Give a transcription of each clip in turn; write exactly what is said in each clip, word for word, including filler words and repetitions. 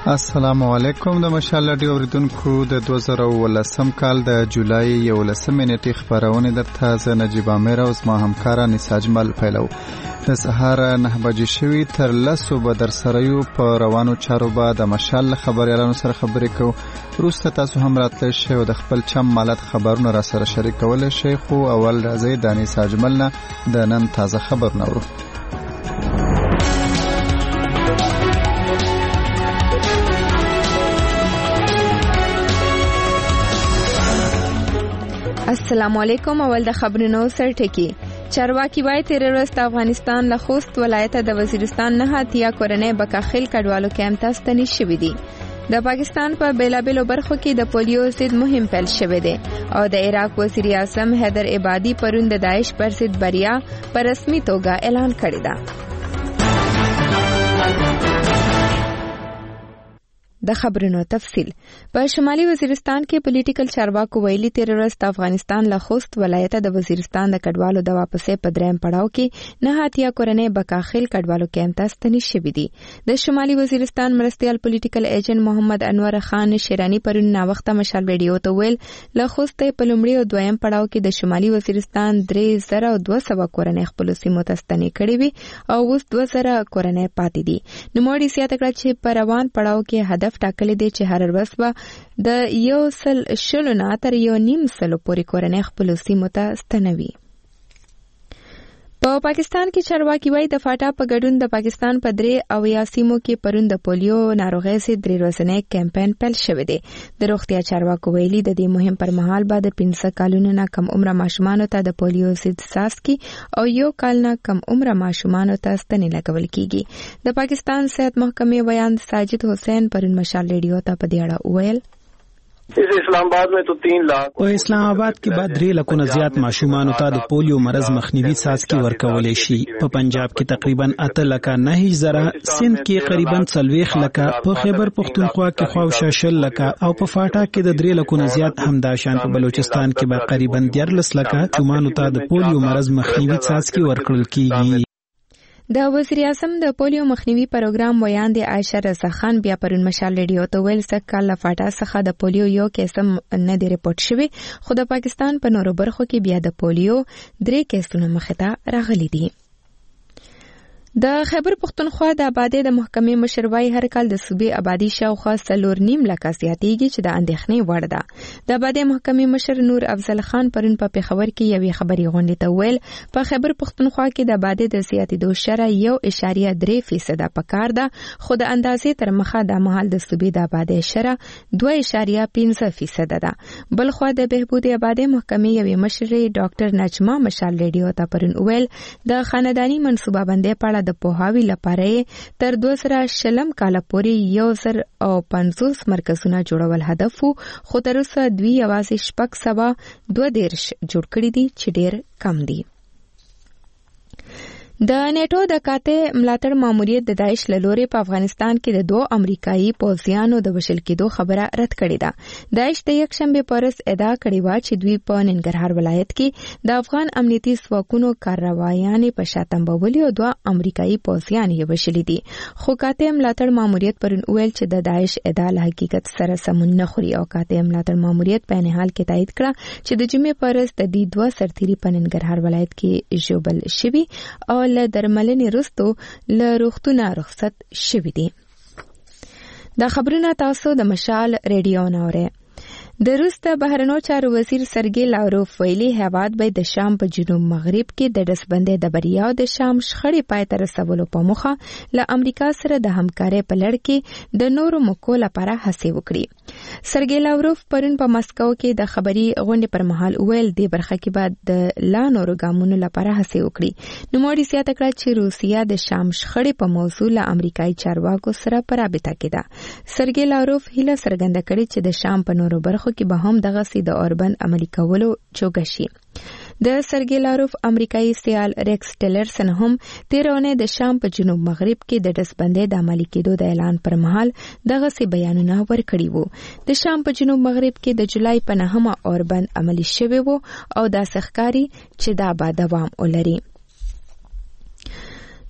السلام علیکم. د مشال رادیو اوریدونکو د دوه زره ولسم کال د جولای یولسم نیټې خبرونه درته ز نجیب امیر او زما همکار نساجمل پیلو. د سهار نه بجې شوي تر لسو به در سره یو په روانو چارو به د مشال خبريالانو سره خبرې کوو. وروسته تاسو هم راتلی شئ او د خپل چم مالت خبرونه را سره شریکولی شئ، خو اول راځئ د نساجمل نه د نن تازه خبرونه اورو. السلام علیکم. اول د خبرونو سرټکی. چارواکي وایي تیر ورځ د افغانستان له خوست ولایت د وزیرستان نه اتیا کورنۍ بکاخیل کډوالو کیمپ ته ستنې شوي دي. د پاکستان په بیلابیلو برخو کې د پولیو ضد مهم پیل شوی دی او د عراق وزیر اعظم حیدر عبادي پرون د داعش پر ضد بریا په رسمي توګه اعلان کړی دی. د خبرونو تفصیل. په شمالي وزیرستان کې پولیټیکل چارواکو ویلي تیر ورځ د افغانستان له خوست ولایت د وزیرستان د کډوالو د واپسې په دریم پړاو کې نه اتیا کورنۍ بکاخیل کډوالو کیمپ ته ستنې شوي دي. د شمالي وزیرستان مرستیال پولیټیکل ایجنټ محمد انور خان شیرانی پرون ناوخته مشال ریډیو ته ویل له خوست په لومړي او دویم پړاو کې د شمالي وزیرستان درې زره او دوه سوه کورنۍ خپل سیمو ته ستنې کړې وي او اوس دوه زره کورنۍ پاتې دي. نوموړي زیاته کړه چې په روان پړاو کې هدف ټاکلې دي چې هر ورځ به د یو سل شلو نه تر یو نیم سلو پورې کورنۍ خپلو سیمو ته ستنوي. په پاکستان کې چارواکي وایي د فاټا په ګډون د پاکستان په درې اویا سیمو کې پرون د پولیو ناروغۍ ضد درې ورځنی کمپاین پیل شوی دی. د روغتیا چارواکو ویلي د دې مهم پر مهال به د پنځه کالونو نه کم عمره ماشومانو ته د پولیو ضد څاڅکي او یو کال نه کم عمره ماشومانو ته ستنې لګول کیږي. د پاکستان صحت محکمې ویاند ساجد حسین پرون مشال ریډیو ته په دې اړه وویل اسلام آباد میں تو تین لاکھ په اسلام آباد کې بعد درې لکونه زیات ماشومان ته د پولیو مرض مخنیوي څاڅکي ورکول شي. په پنجاب کې تقریبا اته لکه نه زره، سند کې قریبا څلوېښت لکه، په خیبر پختونخوا کې خواوشا شل لکه او په فاټا کې د درې لکونه زیات همداشان په بلوچستان کې به قریبا دیارلس لکه چومانو ته د پولیو مرض مخنیوي څاڅکي ورکړل کیږي. د وزیر اعظم د پولیو مخنیوي پروګرام ویاندې عایشه رضا خان بیا پرون مشال ریډیو ته ویل چې کال فاټا څخه د پولیو یو کیسم نه دی رپورټ شوی، خو د پاکستان په نورو برخو کې بیا د پولیو درې کیسونه مخې ته راغلي دي. د خیبر پختونخوا د آبادی د محکمې مشر وایي هر کال د صوبې آبادی شاوخوا څلور نیم لکه زیاتېږي چې د اندېښنې وړ ده. د آبادی محکمې مشر نور افضل خان پرون په پېښور کې یوې خبري غونډې ته ویل په خیبر پختونخوا کې د آبادی د زیاتېدو شرح یو اعشاریه درې فیصده پکار ده، خو د اندازې تر مخه د مهال د صوبې د آبادی شرح دوه اعشاریه پنځه فیصده ده. بل خو د بهبود آبادی محکمې یوې مشرې ډاکټر نجما مشال ریډیو ته پرون ویل د خاندانی منصوبه بندۍ په د پوهاوي لپاره تر دوه زره شلم کاله پورې یو زر او پنځوس مرکزونه جوړول هدف وو، خو تر اوسه دوی یوازې شپږ سوه دوه دېرش جوړ کړي دي چې ډېر کم دي. د نیټو د قاطع ملاتړ ماموریت د داعش له لورې په افغانستان کې د دوه امریکایي پوځیانو د وژل کېدو خبره رد کړې ده. داعش د یکشنبې په ورځ ادعا کړې وه چې دوی په ننګرهار ولایت کې د افغان امنیتي ځواکونو کاروایانې په شا تمبولي او دوه امریکایي پوځیان یې وژلي دي، خو قاطع ملاتړ ماموریت پرون وویل چې د داعش ادعا له حقیقت سره سمون نه خوري او قاطع ملاتړ ماموریت په عین حال کې تایید کړه چې د جمعې په ورځ د دې دوه سرتیري په ننګرهار ولایت کې ژوبل شوي او له درملنې وروسته له روغتونه رخصت شوي دي. دا خبرونه تاسو د مشال ریډیو نه اورئ. د روس د بهرنیو چارو وزیر سرګی لاوروف ویلي هیواد به د شام په جنوب مغرب کې د ډسبندۍ د بریا او د شام شخړې پای ته رسولو په موخه له امریکا سره د همکارۍ په لړ کې د نورو موکو لپاره هڅې وکړي. سرګی لاوروف پرون په مسکو کې د خبري غونډې پر مهال ویل د برخه کې بعد د لا نورو ګامونو لپاره هڅې وکړي. نوموړي زیاته کړه چې روسیا د شام شخړې په موضوع له امریکایي چارواکو سره په رابطه کې ده. سرګی لاوروف هیله څرګنده کړې چې د شام په نورو برخو کې به هم دغه سي د اوربند عملي کولو جوګه شي. د سرګی لاروف امریکایي سیال ریکس ټیلرسن هم تیرونه د شام په جنوب مغرب کې د ډسبندۍ د عملي کېدو د اعلان پر مهال دغه سي بیانونه ورکړي وو. د شام په جنوب مغرب کې د جولای په نهمه اوربند عملي شوی وو او دا ښکاري چې دا به دوام ولري.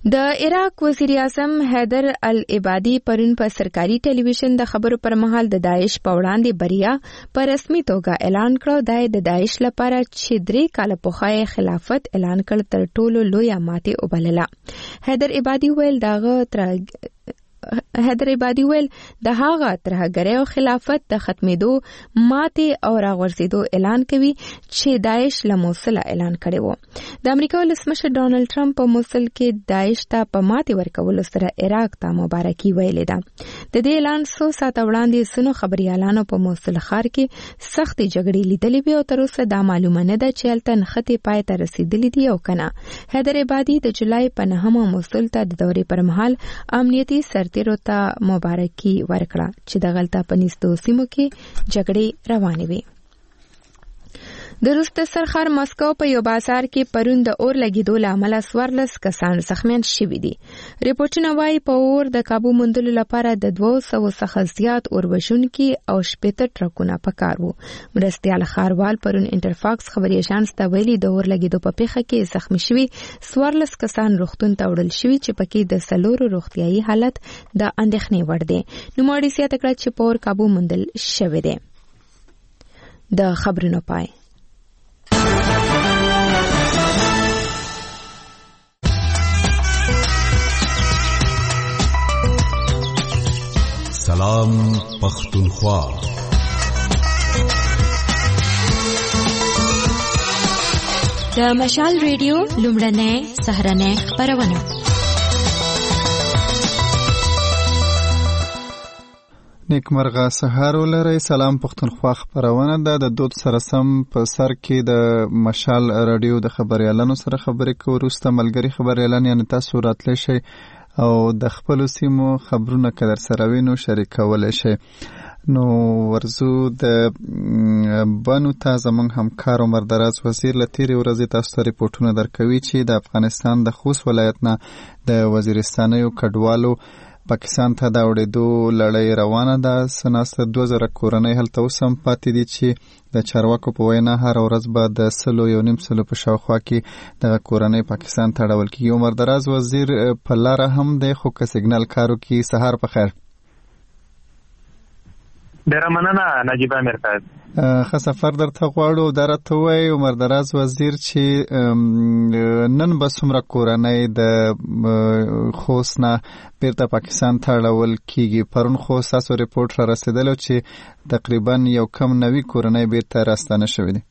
د عراق وزیر اعظم حیدر العبادي پرون په سرکاري ټلویزیون د خبرو پر مهال د داعش په وړاندې بریا په رسمي توګه اعلان کړ. د داعش لپاره چې درې کاله پخوای خلافت اعلان کړ تر ټولو لویه ماتې وبلله. حیدر عبادي ویل دغه تر حیدر عبادي ویل د هغه ترهګرۍ او خلافت د ختمېدو ماتې او راغورځېدو اعلان کوي چې داعش له موصله اعلان کړی و. د امریکا ولسمشر ډانلډ ټرمپ په موصل کې داعش ته په ماتې ورکولو سره عراق ته مبارکي ویلې ده. د دې اعلان څو ساعته وړاندې ځینو خبریالانو په موصل ښار کې سختې جګړې لیدلې وې او تر اوسه دا معلومه نه ده چې هلته نښتې پای ته رسېدلې دي او که نه. حیدر عبادي د جولای په نهمه موصل ته د دورې پر مهال امنیتي سرتیرو ته مبارکي ورکړه چې د غلطه په نږدو سیمو کې جګړې روانې وي. د روس د سرښار مسکو په یو بازار کې پرون د اور لګېدو له امله څوارلس کسان زخمیان شوي دي. ریپورټونه وایي په اور د کابو موندلو لپاره د دوو سوو څخه زیات اور وژونکي او شپېته ټرکونه پکار وو. مرستیال ښاروال پرون انټرفاکس خبري اژانس ته ویلي د اور لګېدو په پیښه کې زخمي شوي څوارلس کسان روغتون ته وړل شوي چې پکې د څلورو روغتیایي حالت د اندېښنې وړ دی. نوموړي زیاته کړه چې په اور کابو موندل شوی دی. د خبرونو پای. سلام پختونخوا. د مشال ریډیو لومړنۍ سهرنۍ خبرونه. نیکمرغه سهار ولرئ. سلام پختونخوا خبرونه ده. د دود سره سم په سر کې د مشال رادیو د خبريالانو سره خبرې کوو. وروسته ملګري خبريالان یعنی تاسو راتلی شئ او د خپلو سیمو خبرونه که در سره وي نو شریکولی شئ. نو ورزو د بانو ته زموږ همکار عمر دراز وزیر له تېرې ورځې تاسو ته ریپورټونه درکوي چې د افغانستان د خوست ولایت نه د وزیرستانیو کډوالو پاکستان ته د وړېدو لړۍ روانه ده. څه ناسته دوه زره کورنۍ هلته اوس هم پاتې دي چې د چارواکو په وینا هره ورځ به د سلو یو نیم سلو په شاوخوا کې دغه کورنۍ پاکستان ته اړول کېږي. عمر دراز وزیر په لاره هم دی خو که سیګنال کارو کې. سهار په خیر. ډېره مننه نجیب امیر صاحب. ښه سفر درته غواړو. دا راته ووایي عمر دراز وزیر چې نن به څومره کورنۍ د خوست نه بیرته پاکستان ته اړول کېږي؟ پرون خو ستاسو ریپورټ را رسېدلی چې تقریبا یو کم نوي کورنۍ بیرته راستانه شوي دي.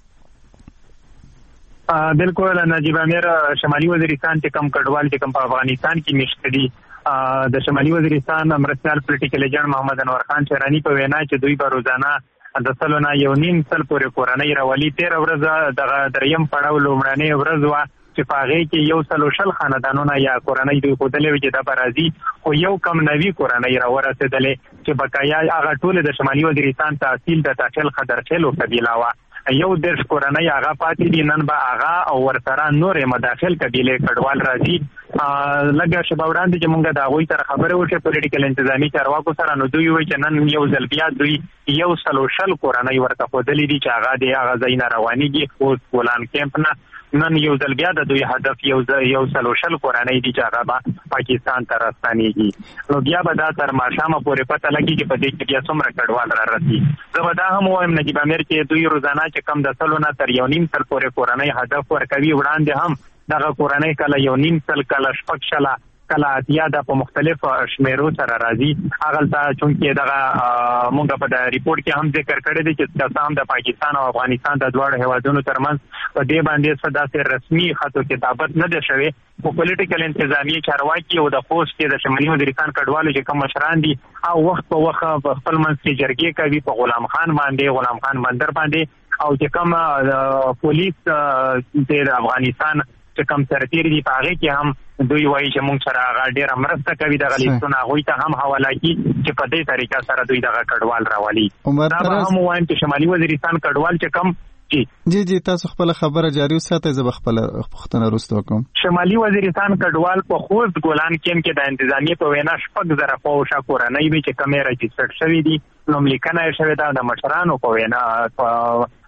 بالکل نجیب امیر. شمالي وزیرستان چې کم کډوال چې کم په افغانستان کې مشته دي، د شمالي وزیرستان مرستیال پولیټیکل ایجنټ محمد انور خان شرانی په وینا چې دوی به روزانه د سلو نه یو نیم سل پورې کورنۍ راولي. تېره ورځ دغه دریم پړاو لومړنۍ ورځ وه چې په هغې کې یو سلو شل خاندانونه یا کورنۍ دوی ښودلې وې چې دا به راځي، خو یو کم نوي کورنۍ راورسېدلې چې بقایا هغه ټولې د شمالي وزیرستان تحصیل د تاخیل خدرخیلو قبیله وه. یو دېرش کورنۍ هغه پاتې دي. نن به هغه او ورسره نورې مداخل قبیلې کډوال راځي. لږه شېبه وړاندې چې موږ د هغوی سره خبرې وشوې پولیټیکل انتظامي چارواکو سره، نو دوی وایي چې نن یو ځل بیا دوی یو سلو شل کورنۍ ورته ښودلې دي چې هغه د هغه ځای نه روانېږي خوست ګولان کیمپ نه. نن یو ځل بیا د دوی هدف یو یو سلو شل کورنۍ دي چې هغه به پاکستان ته راستانېږي. نو بیا به دا تر ماښامه پورې پته لګي چې په دې کې بیا څومره کډوال را رسي. زه به دا هم ووایم نجیب امیر چې دوی روزانه چې کم د سلو نه تر یو نیم سل پورې کورنۍ هدف ورکوي. وړاندې هم دغه کورنۍ کله یو نیم سل کله شپږ شله کله اتیا د په مختلف شمیرو سره راځي. هغلته چونکې دغه مونږ په د ریپورټ کې هم ذکر کړی دی چې څه هم د پاکستان او افغانستان د دواړو هیوادونو ترمنځ په دې باندې څه داسې رسمي خط و کتابت نه دی شوی، خو پولیټیکل انتظامي چارواکي او د خوست کې د شمالي وزیرستان کډوالو چې کوم مشران دي او وخت په وخت په خپل منځ کې جرګې کوي په غلام خان باندې غلام خان بندر باندې، او چې کوم پولیس د افغانستان چې کوم سرتیر دي په هغې کې هم دوی وایي چې موږ سره هغه ډېره مرسته کوي. دغه لیستونه هغوی ته هم حواله کړي چې په دې طریقه سره دوی دغه کډوال راولي. دا به هم ووایم چې شمالي وزیرستان کډوال چې کوم جی جی جی تاسو خپل خبره جاری وساتئ، زه به خپل پوښتنه وروسته وکړم. شمالي وزیرستان کډوال په خوست ګولان کیمپ کې د انتظامیې په وینا شپږ زره پوشه کورنۍ وي چې کمې رجسټرډ شوي دي، نوملیکنه یې شوې ده. د مشرانو په وینا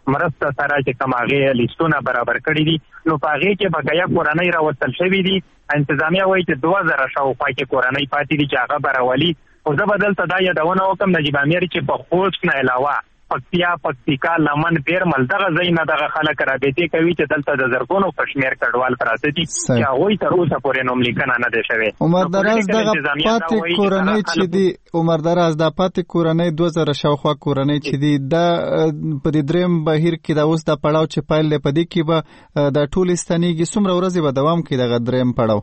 مرسته سره چې کوم هغه لیستونه برابر کړی دي نو په هغه کې بقایا کورنۍ راوستل شوې دي. انتظامیه وایي چې دوه زره شاوخوا کې کورنۍ پاتې دي چې هغه برولي. خو زه به دلته دا یادونه وکړم نجیب امیر چې په خوست نه علاوه پکتیا، پکتیکا، لمن، بیرمل دغه ځای نه دغه خلک رابطې کوي چې دلته د زرګونو په شمېر کډوال پراته دي چې هغوی تر اوسه پورې نوملیکنه نه دی شوې. عمر دراز دغه پاتې کورنۍ چې دي عمر دراز دا پاتې کورنۍ دوه زره شاوخوا کورنۍ چې دي دا په دې درېیم بهیر کې دا اوس دا پړاو چې پیل دی په دې کې به دا ټولې ستنېږي څومره ورځې به دوام کوي دغه درېیم پړاو؟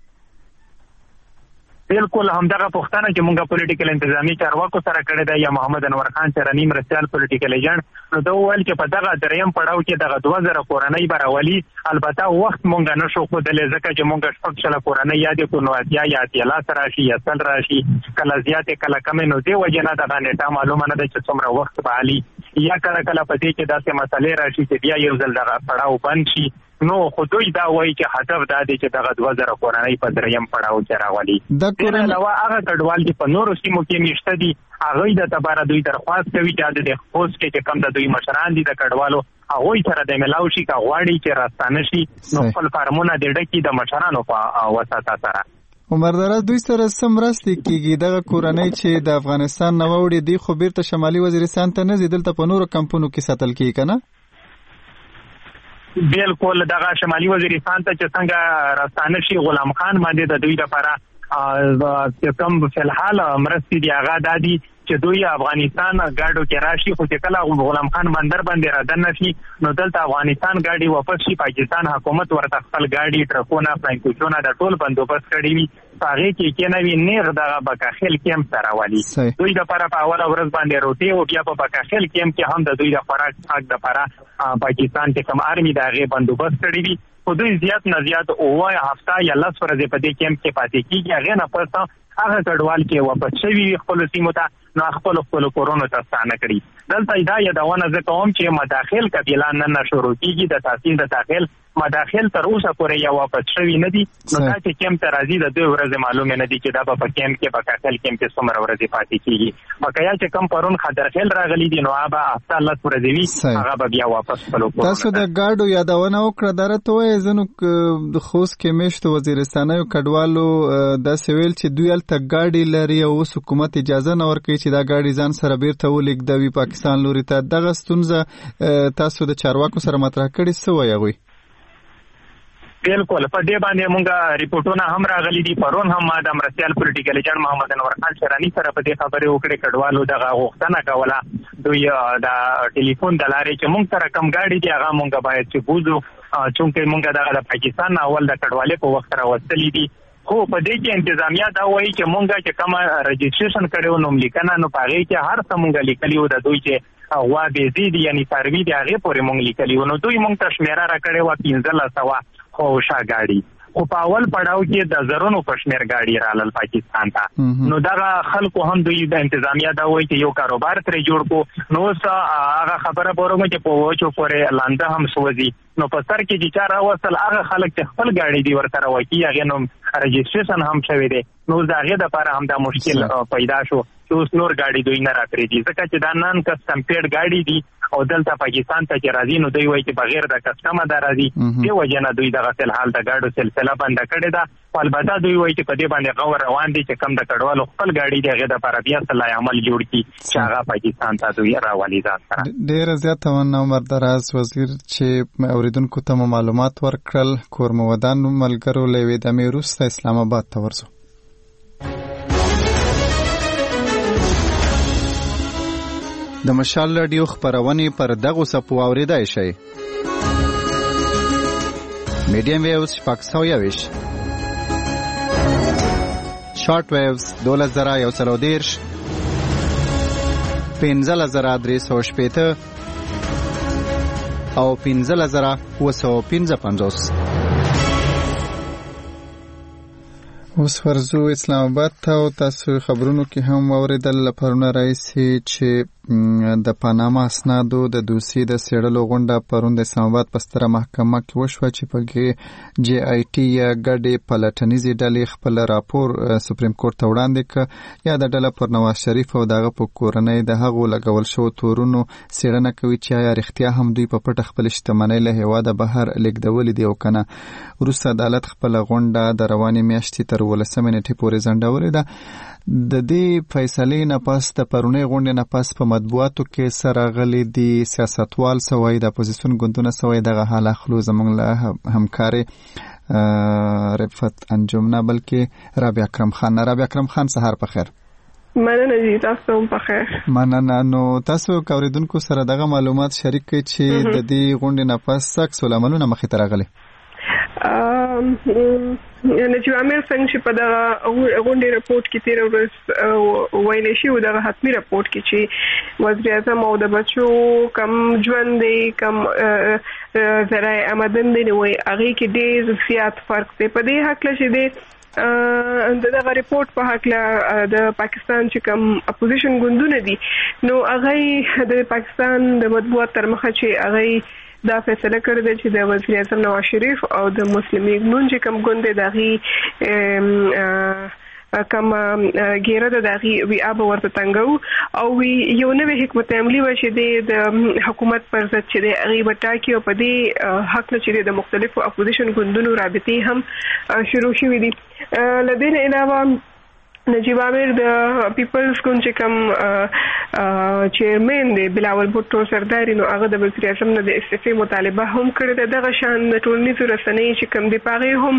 بالکل همدغه پوښتنه چې موږ پولیټیکل انتظامی چارواکو سره کړې ده یا محمد انور خان چرنی مرستیال پولیټیکل ایجنټ نو دا وویل چې په دغه درېیم پړاو کې دغه دوه زره کورنۍ به راولي. البته وخت موږ نه شو ښودلی ځکه چې موږ شپږ شله کورنۍ یادې کړو نو اتیا یا اتیا لاس راشي یا سل راشي کله زیاتې کله کمې نو دې وجې نه دغه نیټه معلومه نه ده چې څومره وخت به علي یا کله کله په دې کې داسې مسلې راشي چې بیا یو ځل دغه پړاو بند شي. نو خو دوی دا وایي چې هدف دا دی چې دغه دوه زره کورنۍ په درېیم پړاو کې راولي. دې علاوه هغه کډوال چې په نورو سیمو کې میشته دي هغوی د تباره دوی درخواست کوي چې د خوست کې چې کوم د دوی مشران دي د کډوالو هغوی سره د ملاو شي که غواړي چې راستانه شي نو خپل فارمونه د ډکي د مشرانو په وساطه سره. عمر دراز دوی سره څه مرستې کېږي؟ دغه کورنۍ چې د افغانستان نه واوړي دي خو بیرته شمالي وزیرستان ته نه ځي دلته په نورو کمپونو کې ساتل کېږي که نه؟ بالکل دغه شمالي وزیرستان ته چې څنګه راستانه شي غلام خان باندې د دوی لپاره چې کوم فلحال مرستې دي هغه دا دي چې دوی افغانستان ګاډو کې راشي خو چې کله غلام خان بندر باندې رادن نشي نو دلته افغانستان ګاډي واپس شي. پاکستان حکومت ورته خپل ګاډي ټرکونه فلانکوچونه د ټول بندوبست کړي وي هغه کې کې نوی نیغ دغه بکاخیل کیمپ سره والی دوی د لپاره په اوله ورځ باندې روټي او بیا په بکاخیل کیمپ کې هم د دوی د خوراک حق د لپاره پاکستان کې کوم آرمي د هغه بندوبست کړي وي. خو دوی زیات نه زیات اوه هفته یا لس ورځې په دې کیمپ کې پاتې کېږي. هغې نه پس هغه کډوال چې واپس شوي وي خپلو سیمو ته نو خپلو خپلو کورونو ته ستانه کړي. دلته دا یادونه زه کوم چې مداخل قبیله نن نه شروع کېږي د تحصیل د داخل مداخل تر اوسه پورې یا واپس شوي نه دي نو دا چې کیمپ ته راځي د دوی ورځې معلومې نه دي چې دا به په کیمپ کې په کاکل کیمپ کې څومره ورځې پاتې کېږي. بقایا چې کم پرون خطرخیل راغلي دي نو هغه هفته لس ورځې وي هغه به بیا واپس خپلو کورونو. تاسو د ګاډو یادونه وکړه دا راته وایئ زه نو د خوست کې میشتو وزیرستانیو کډوالو داسې ویل چې دوی هلته ګاډي لري او اوس حکومت اجازه نه ورکوي چې دا ګاډي ځان سره بیرته ولېږدوي پاکستان لوري ته. دغه ستونزه تاسو د چارواکو سره مطرح کړې څه وایي هغوی؟ بالکل په دې باندې مونږه ریپورتونه هم راغلي دي. پرون هم ما د مرستیال پولیټیکل ایجنټ محمد انور خان شرانی سره په دې خبرې وکړې کډوالو دغه غوښتنه کوله دوی د ټلیفون د لارې چې مونږ سره کم ګاډي دي هغه مونږ باید چې بوزو چونکې مونږ دغه د پاکستان اول د کډوالۍ په وخت راوستلي دي. خو په دې کې انتظامیه دا وایي چې مونږ چې کومه رجسټریشن کړو نوملیکنه نو په هغې کې هر څه مونږ لیکلي وو د دوی چې غوا بیزي دي یعنې څاروي دي هغې پورې مونږ لیکلي وو نو دوی مونږ ته شمېره راکړې وه پنځلس سوه خوشا ګاډي. خو په اول پړاو کې د زرونو په شمېر ګاډي رالل پاکستان ته نو دغه خلکو هم دوی د انتظامیه دا وایي چې یو کاروبار ترې جوړ کړو نو اوس هغه خبره به وروم چې په وچو پورې لانده هم سوځي نو په سر کې چې چا راوستل هغه خلک چې خپل ګاډي دي ورسره وکي هغې نو رجسټریشن هم شوی دی نو اوس د هغې دپاره هم دا مشکل پیدا شو چې اوس نور ګاډي دوی نه راپرېږدي ځکه چې دا نن کسټمپېډ ګاډي دي او دلته پاکستان ته چې راځي نو دوی وایي چې بغیر د کسټمه دا راځي دې وجې نه دوی دغه فلحال د ګاډو سلسله بنده کړې ده. خو البته دوی وایي چې په دې باندې غور روان دي چې کم د کډوالو خپل ګاډي دي هغې دپاره بیا صلاح عمل جوړ کړي چې هغه پاکستان ته دوی راولي ځان سره. ډېره زیاته مننه عمر دراز وزیر چې اورېدونکو ته مو معلومات ورکړل. کورمودان ملګرو له یوې دمې وروسته اسلام آباد ته ورځو. د مشال رادیو خبرونه پر دغه سپو اوریدای شي. میډیم ویوز شپږ سوه یوویش، شارټ ویوز دولس زره یو سل او دېرش، پنځلس زره درې سوه شپېته او پنځلس زره اووه سوه پنځه پنځوس. اوس ورزو اسلام آباد ته او تاسو خبرونو کې هم اوریدل پرونه راځي چې د پاناما اسنادو د دوسي د سیړلو غونډه پرون د اسلام آباد په ستره محکمه کې وشوه چې په جی آی ټي یا ګډې پلټنیزې ډلې خپل راپور سپریم کورټ ته وړاندې کړ یا د ډله پر نواز شریف او دغه په کورنۍ د هغو لګول شو تورونو څېړنه کوي چې آیا رښتیا هم دوی په پټه خپل شتمنۍ له هېواده بهر لیږدولې دي او که نه. وروسته عدالت خپله غونډه د روانې میاشتې تر ولسمې نیټې پورې ځنډولې ده. د دې فیصلې نه پس د پرونۍ غونډې نه پس په مطبوعاتو کې سره غلي دي سیاستوال سوی د اپوزیسیون ګوندونه سوی دغه حال اخلو زموږ له همکارې رفت انجم نه بلکې رابعه اکرم خان. رابعه اکرم خان سهار په خیر. مننه جی تاسو هم په خیر. مننه. نو تاسو اوریدونکو سره دغه معلومات شریک کړئ چې د دې غونډې نه پس عکس العملونه مخې ته راغلي. نجیب امیر څنګه چې په دغه غونډې رپورټ کې تیر ورځ ویل شي او دغه حتمی رپورټ کې چې وزیر اعظم او د بچو کم ژوند دی کم ذرایع آمدن دی نو هغه کې ډېر زیات فرق دی. په دې حق چې دی دغه رپورټ په حق د پاکستان چې کم اپوزیشن ګوندونه دي نو هغه د پاکستان د مطبوعات تر مخه چې هغه دا فیصله کړې ده چې د وزیر اعظم نواز شریف او د مسلم لیگ نون چې کوم ګوند دغه کم ګیره د دغه وی اب ورته تنګو او وی یو نوې حکمت عملی و چې د حکومت پر ضد چې د غیبت ټاکی او په دې حق نه چې د مختلفو اپوزیشن ګوندونو رابطې هم شروع شوې دي. لدین علاوه نجیب امیر د پیپلز ګوند چې کوم چیرمن دی بلاول بوټو سرداري نو هغه د وزیر اعظم نه د استعفا مطالبه هم کړې ده. دغه شان د ټولنیزو رسنۍ چې کوم دی پاغي هم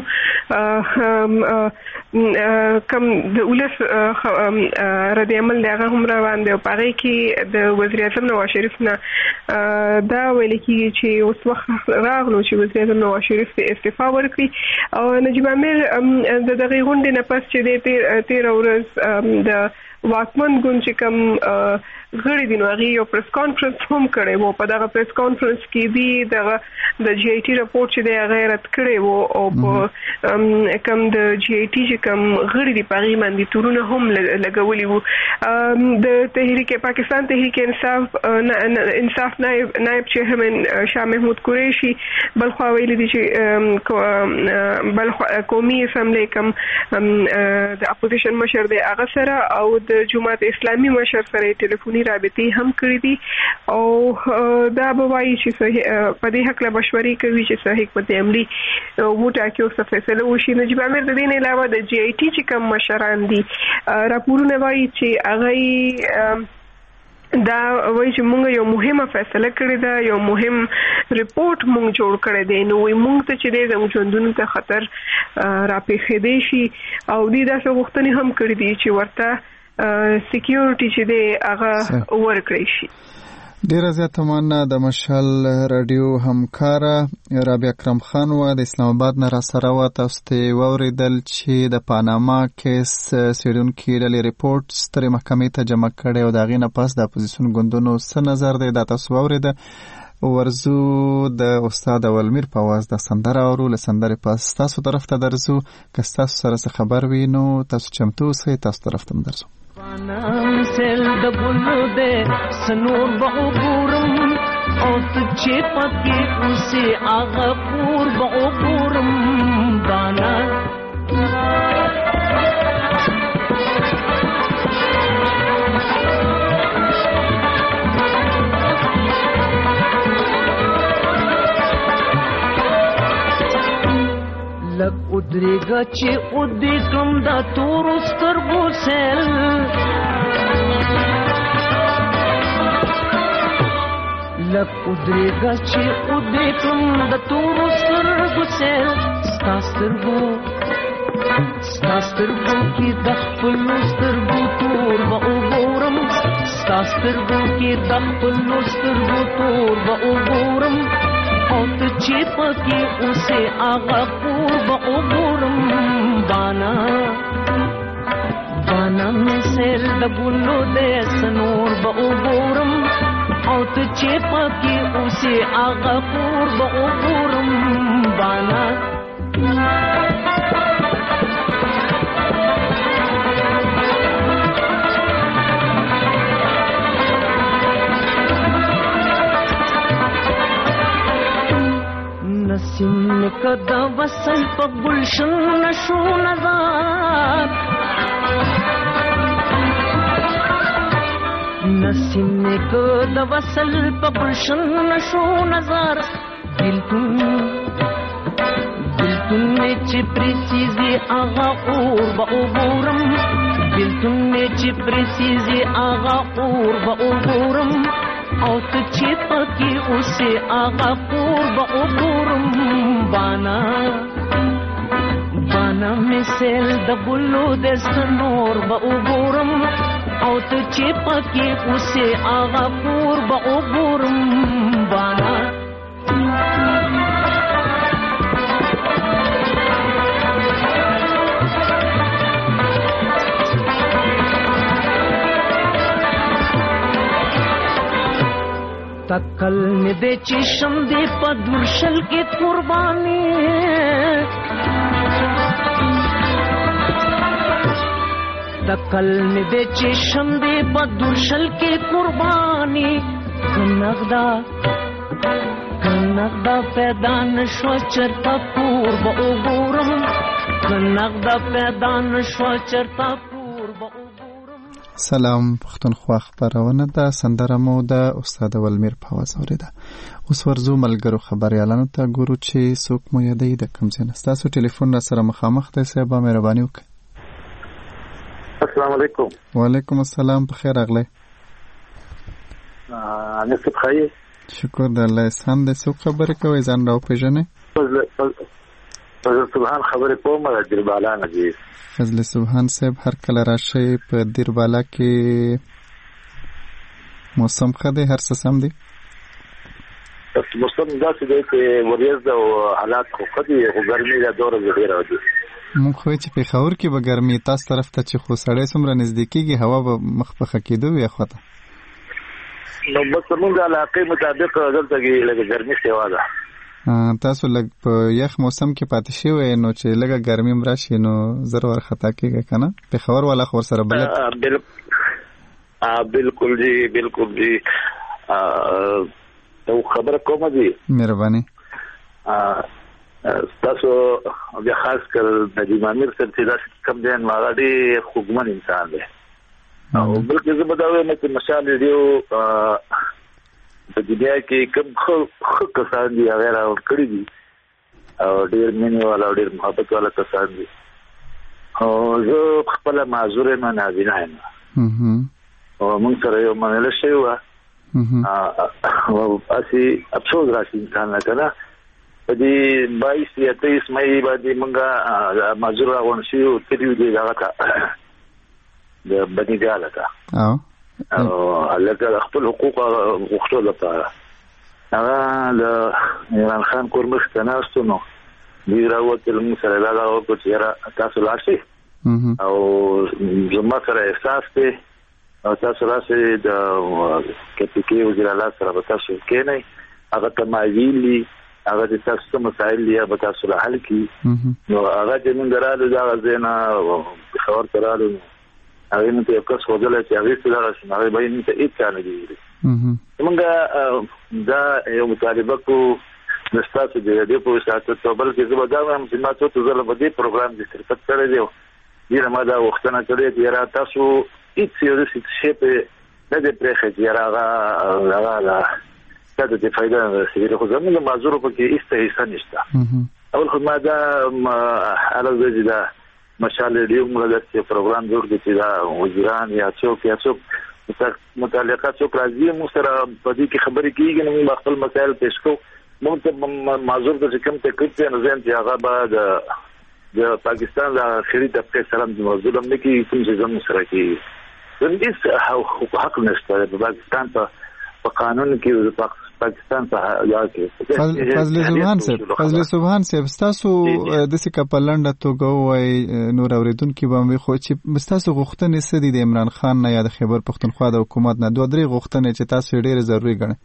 کوم د ولس رد عمل دغه هم روان دی او پاغي کې د وزیر اعظم نواز شریف نه دا ویل کیږي چې اوس وخت راغلو چې وزیر اعظم نواز شریف ته استعفا ورکړي او نجیب امیر د دغه غونډې نه پس چې د تیر ورځ د واکمن ګوند چې کوم غړي دي نو هغه یو پریس کانفرنس هم کړی وو. په دغه پریس کانفرنس کې دی دغه د جی آی ټي رپورټ چې دی هغه رد کړی وو او په کوم د جی آی ټي چې کوم غړي دي په هغې باندې تورونه هم لګولي وو. د تحریک پاکستان تحریک انصاف انصاف نائب نائب چیرمن شاه محمود قریشي بلخوا ویلي دي چې بلخوا قومي اسمبلی کوم د اپوزیشن مشر دی هغه سره او د جماعت اسلامي مشر سره ټلیفوني رابطې هم کړې دي او دا به وایي چې په دې حق له مشورې کوي چې صحیح حکمت عملي وټاکي او څه فیصله وشي. نجیب امیر د دې نه علاوه د جی آی ټي چې کوم مشران دي راپورونه وایي چې هغه دا وایي چې موږ یو مهمه فیصله کړې ده یو مهم ریپورت موږ جوړ کړی دی نو موږ ته چې دی زموږ ژوندونو ته خطر راپېښېدی شي او دوی داسې غوښتنې هم کړې دي چې ورته سکیورټي چې دی هغه ورکړی شي. ډیره زیاته مننه. د مشال رادیو همکاره رابعه اکرم خان و د اسلام آباد نه را سره وه. تاسو ته واوریدل چې د پاناما کیس څېړونکي ډلې ریپورټ سترې محکمې ته جمع کړی او د هغې نه پس د اپوزیسیون ګوندونو څه نظر دی دا تاسو واوریده. ورزو د استاد اولمیر په اواز د سندره اورو. له سندرې پس تاسو طرف ته درځو. که ستاسو سره څه خبر وي نو تاسو چمتو اوسئ تاسو طرف ته م درځو. نام سیل د ګلو دې سنور به وګورم او ته چې پکې اوسې هغه کور به وګورم بانا لک ادریگا چی ادی کم دا تور سترگو سیل لک ادریگا چی ادی کم دا تور سترگو سیل ستا سترگو ستا سترگو کی دخپلو سترگو تور با اوگورم ستا سترگو کی دخپلو سترگو تور با اوگورم او ته چې پکې اوسې هغه کور به وګورم بانا بانا مې سیل د ګلو دې سنور به وګورم او ته چې پکې اوسې هغه کور به وګورم بانا کد وصل په گلشن نشو نظر نسیم کد وصل په گلشن نشو نظر دلتون دلتون میں چپری سیزی آغا اور با اوبورم دلتون میں چپری سیزی آغا اور با اوبورم او تو چپا کی اسے آغا اور با اوبورم بانا بانا میں سیل دبلو دستنور با اوبورم او تو چپا کی اسے آغا اور با اوبورم بانا تکل میں دے چشم دے پدرشل کی قربانی تکل میں دے چشم دے پدرشل کی قربانی کنگدا کنگدا پیدا نشو چرتا پور با اوگورم کنگدا پیدا نشو چرتا پور با اوگورم. سلام پښتونخوا خبرونه ده سندره مو د استاد ولمیر په आवाज اوریده. اوس ورزو ملګرو خبريالانو ته ګورو چې څوک مو یادې د کوم ځای نه تاسو ټلیفون سره مخامخ دی صاحب مهرباني وکړئ. السلام علیکم. وعلیکم السلام په خیر اغله. انس بخیر. شکر د الله احسان دې څوک خبرې کوي ځان راو پیژنې؟ فضل سبحان خبرې کوم د دیربالا نه دي. فضل سبحان صاحب هر کله راشي په دیربالا کې موسم خده هر څه سم دي. موسم داسې دی چې وریځ او حالات خو خدي او ګرمي دا دوره ډیره دي. مونږ خو چې په خاور کې به ګرمي تاسو طرف ته چې خو سړی څومره نزدیکیږي هوا به مخپخه کېدو وي خواته. نو بس موږ د علاقې مطابق دلته کې لږ ګرمي سیوا ده. تاسو لږ په یخ موسم کې پاتې شوی نو چې لږه ګرمي مراشي نو زر ور خطا کېږي کنه په خبر والا خور سره بلد. بالکل جی بالکل جی او خبره کومه دي مهرباني. تاسو بیا خاص کر نجیب امیر صاحب چې دا کم دین ماغاډي خوګمن انسان دی او بلکې زه به دا وایم چې مشال ریډیو په دنیا کې کوم خو کسان دي هغه راوړ کړی دي او ډېر مینه والا ډېر محبت والا کسان دي او زه خپل معذور نه نازینه یم او موږ سره یو منل شوی و او اسی افسوس راشي انسان نه کنه په دې بایس یا تیس مې باندې موږ معذور راغون شو تریو دی هغه تا د بنګاله تا او او لکه خپل حقوق غوښتل لپاره هغه د ایران خان کورمخ تناستو نو دی راوته موږ سره دا او چې تاسو لاشي او زما سره احساس دی او تاسو راشي د کپیکي وزیر اعلی سره تاسو کېنه هغه تمایلی هغه د تاسو مسائل دی به تاسو له حل کی نو هغه چې موږ درالو دا غزینا خبر ترالو هغه نو ته کس وځل چې هغه څه راځي هغه به نه ته هیڅ نه دی موږ دا یو مطالبه کو نستاسو د دې په وساتو ته بل کې زما دا هم چې ما ته زله په دې پروګرام کې شرکت کړی دی ډیره ما دا وختونه کړی دی را تاسو هیڅ یو څه شی په نه دې پرېخې دی هغه هغه دا د فائدہ سره خو زموږ معذور په کې ایسته ایسته نشته اول خو ما دا علاوه دا مشال ریډیو موږ د پروګرام جوړ کړی چې دا وزیران یا څوک یا څوک متعلقات څوک راځي موږ سره په دې کې خبرې کیږي نو موږ خپل مسایل پېښ کوو موږ ته معذور د کوم تکلیف نه زم چې هغه بعد د پاکستان د اخري طبقه سره د موضوع هم نه کې کوم څه زموږ سره کې زموږ حق نشته په پاکستان په قانون کې پاکستان ته یا کې فضل سبحان صاحب فضل سبحان صاحب تاسو د څه کپلنده توګه وای نور اوریدونکو به مې خو چې تاسو غوښتنې سدي د عمران خان نه یا د خیبر پښتونخوا د حکومت نه دوه درې غوښتنې چې تاسو ډېر ضروري ګڼئ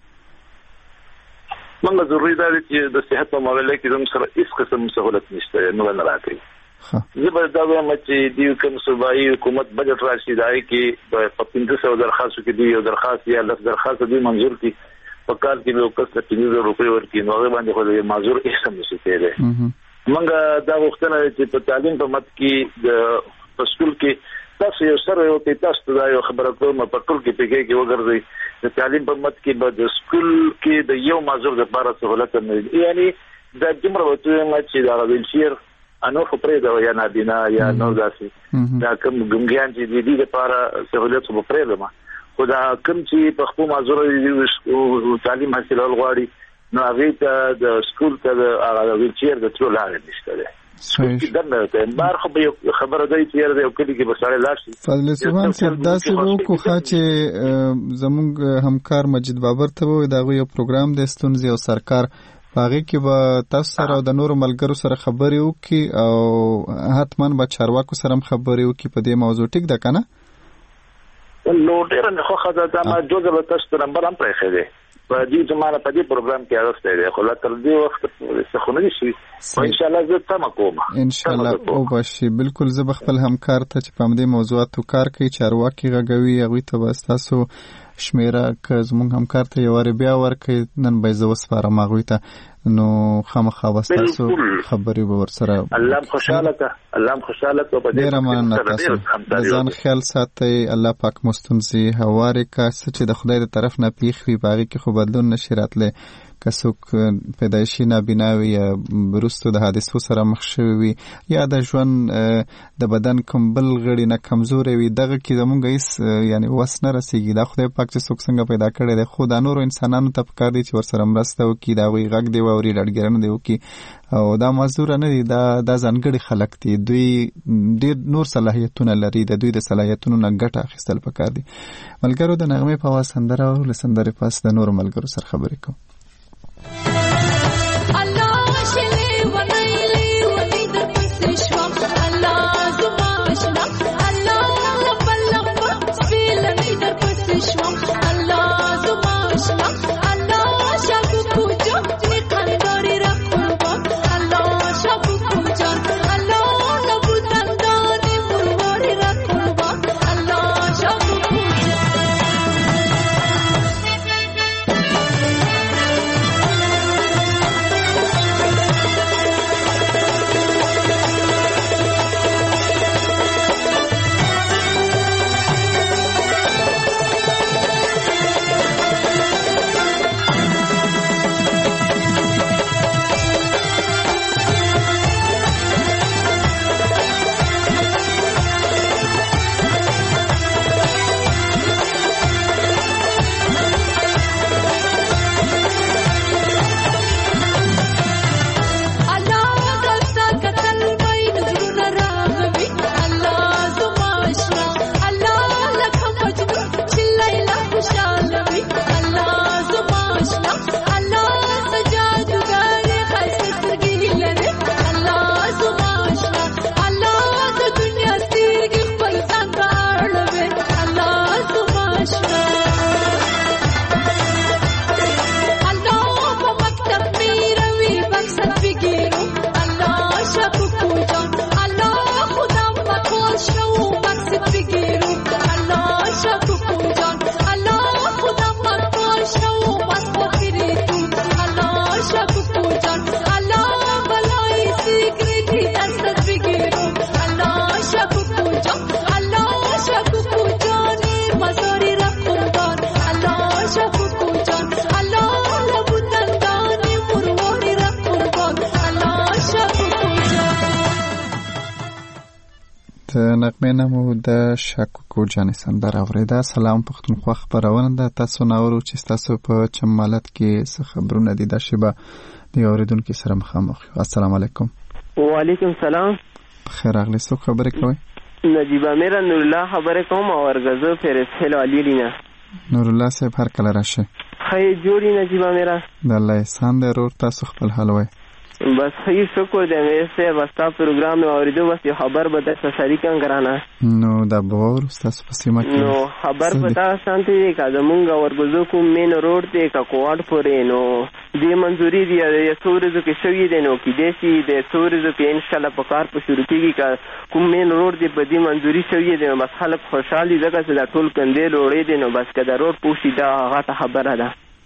موږ ضروري ده چې د صحت په معاملې کې زموږ سره هیڅ قسم سہولت نشته نو نه راکړي زه به دا وایم چې د کوم صوبایي حکومت بجټ راشي دای کې په پنځه سوه درخواستو کې دی یو درخواست یا لږ درخواست دی منظور کی په کال کې یو کس ته پنځه زره روپۍ ورکړي نو هغه باندې خو د معذور احسان نشي کېدای. موږ دا غوښتنه چې په تعلیم په مت کې د په سکول کې تاسو یو سره یو کې تاسو دا یو خبره کوم په ټول کې پیګي کې وګرځي د تعلیم په مت کې به د سکول کې د یو معذور لپاره سہولت نه وي. یعنی د جمهور وته چې دا ویلچیر انو خو پرې دا یا نابینا یا نو داسې دا کوم ګمګیان چې د دې لپاره سہولت په پرې ده خو دا کوم چې په خپل معذور تعلیم حاصلول غواړي نو هغه ته د سکول ته د ویلچیر د ترو لارې نشته ده. صحیح ده بار خو به خبره دی چې د یو کلی کې بساله لاشي. فضل سبحان صاحب داسې وو کوخه چې زموږ همکار مجید بابر ته وو دا یو پروګرام د ستونزې او سرکار باغې کې به تاسو سره او د نورو ملګرو سره خبرې وکړي او حتما به چارواکو سره هم خبرې وکړي په دې موضوع. ټیک ده کنه؟ نو ډېر نه خو خدای دا ما جوړه به تاسو ته نمبر هم پرېښی دی په دې زمانه په دې پروګرام کې اغسته دی خو لا تر دې وخت څه خو نه شي ان شاء الله زه تم کوم ان شاء الله او بشي بالکل زه خپل همکار ته چې په دې موضوعاتو کار کوي چارواکي غږوي هغه ته بس تاسو شمیره که زموږ همکار ته یو ور بیا ورکې نن به زه وسپارم هغه ته نو خامخا وستاسو خبرې به ورسره الله خوشاله کا الله خوشاله کو په دې رمانه تاسو د ځان خیال ساتي الله پاک مستنزي هواره کا چې د خدای د طرف نه پیښ وي باغی کې خو بدلون نشي راتله کڅوک پیدایشي نابیناوي یا برستو د حادثو سره مخ شوی وي یا د ژوند د بدن کوم بل غړي نه کمزوري وي دغه کې زمونږ هیڅ یعنی وس نه رسیږي دا خدای پاک چې څوک څنګه پیدا کړی دی خو د نورو انسانانو ته پکار دی چې ورسره مرسته وکړي دا وی غږ دی ووري لړګرنه دی وکړي او دا مزدور نه دي دا د ځانګړي خلک دي دوی ډېر نور صلاحیتونه لري د دوی د صلاحیتونو نه ګټه اخیستل پکار دي. ملګرو د نغمه په واس سندره او لسندره پاس د نور ملګرو سره خبرې کوم. نغمه نمو د شاکوکو جانې سندره اوریده. سلام پښتونخوا خبرونه ده تاسو ناورو چې تاسو په چمالت کې څه خبرونه دي د شبا د اوریدونکو سره مخامخ. السلام علیکم. وعلیکم سلام. خیر اغلی څو خبرې کوي؟ نجیب امیر نور الله خبرې کوم او ورغزو فیرس هلو علی لینا. نور الله صاحب هر کله راشه. خیر جوړی نجیب امیر. د الله احسان دې ورور تاسو خپل حال وای. بس خیر شکر دې مې سه واستا پروګرام اوریدو بس یو خبر به د ساری کنګرانه نو دا باور تاسو په سیمه کې نو خبر پتا شانتي دې کا زمونږ ورګزو کوم مین روډ ته کا کوټ پورې نو دې منځوري دی یا سورزو کې شوی دی نو کې دیسي د سورزو کې ان شاء الله په کار په شروع کیږي کا کوم مین روډ دې په دې منځوري شوی دی بس خلک خوشحالي زګه چې دا ټول کندې لوړې دي نو بس کدا روډ پوښي دا هغه ته خبره ده.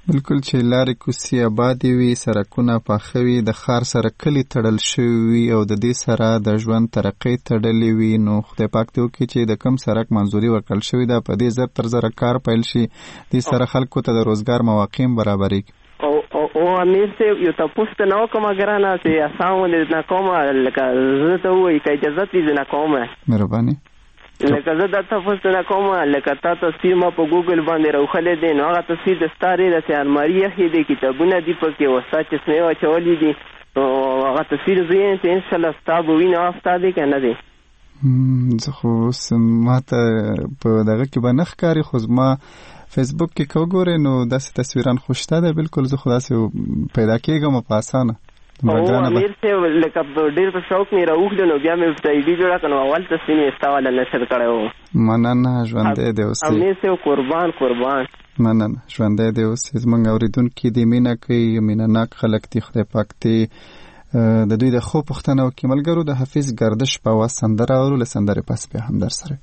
بالکل چې لارې کوڅې آبادې وي، سړکونه پاخه وي، د ښار سره کلي تړل شوي وي او د دې سره د ژوند ترقۍ تړلې وي، نو خدای پاک دې وکړي چې د کوم سړک منظوري ورکړل شوې ده په دې زر تر زره کار پیل شي، دې سره خلکو ته د روزګار مواقع هم برابرېږي. او او امیر صاحب یو تاسو ته نو کومه ګرانه چې اساو نه کومه لکه زه ته وایي چې اجازه دې نه کومه مهرباني لکه زه دا تاسو نه کومه لکه تاسو تصویر ما په ګوګل باندې راوخلې دي نو هغه تصویر د ستارې د سیارماري هي د کتابونه دی په کې وسات چې سمې واچولې دي او هغه تصویر زین ته ان شاء الله ستاسو وینه واستاده کنه دي زه خو ماته په دغه کې به نخ کاری خو ما فیسبوک کې کوګورې نو داسې تصویران خوشته ده بالکل زه خو داسې پیدا کېږم په اسانه. او امیر صاحب لکه ډېر په شوق مې راوښلو نو بیا مې ورته ویډیو جوړه کړه نو اول تصویر یې ستا والا نشر کړی و. مننه ژوندی دې اوسې امیر صاحب قربان قربان مننه ژوندی دې اوسې زموږ اورېدونکي دې مینه کوي مینه ناک خلک دي خدای پاک دې د دوی د ښو پوښتنه وکړي. ملګرو د حفیظ ګردش په اواز سندره اورو له سندرې پس بیا هم در سره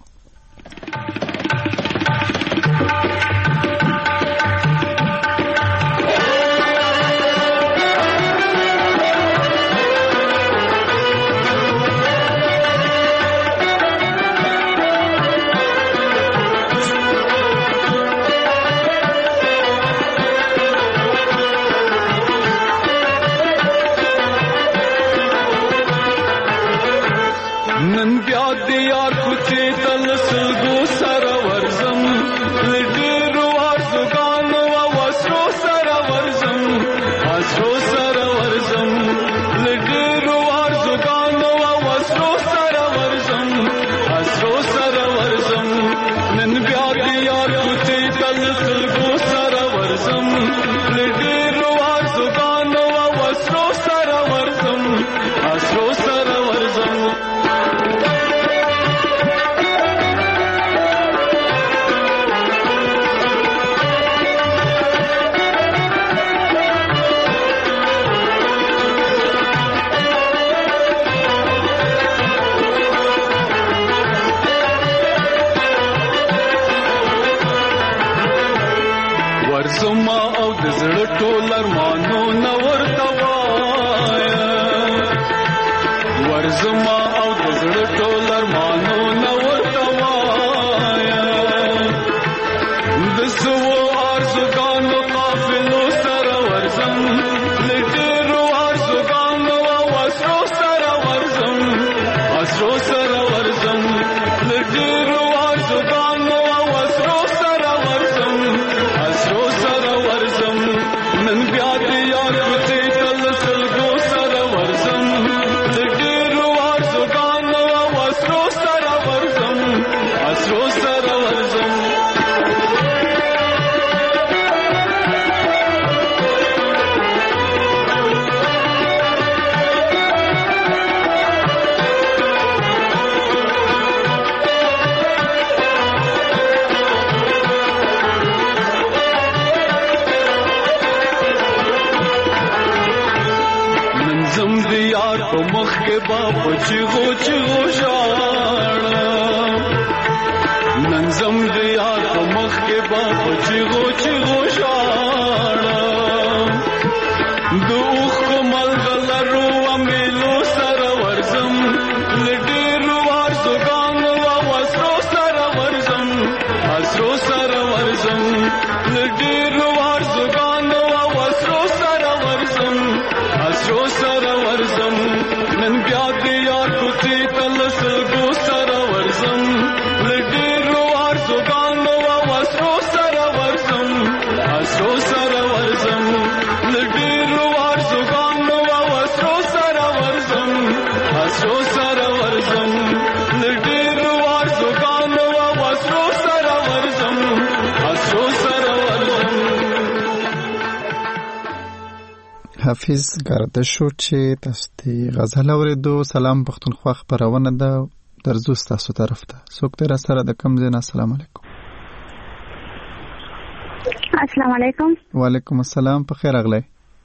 حفیظ گردشو چې تاسو ته غزل اوریدو. سلام پښتونخوا خبرونه ده درځو تاسو طرف ته څوک تر سره د کم زین. السلام علیکم. السلام علیکم. وعلیکم السلام. په خیر اغلی.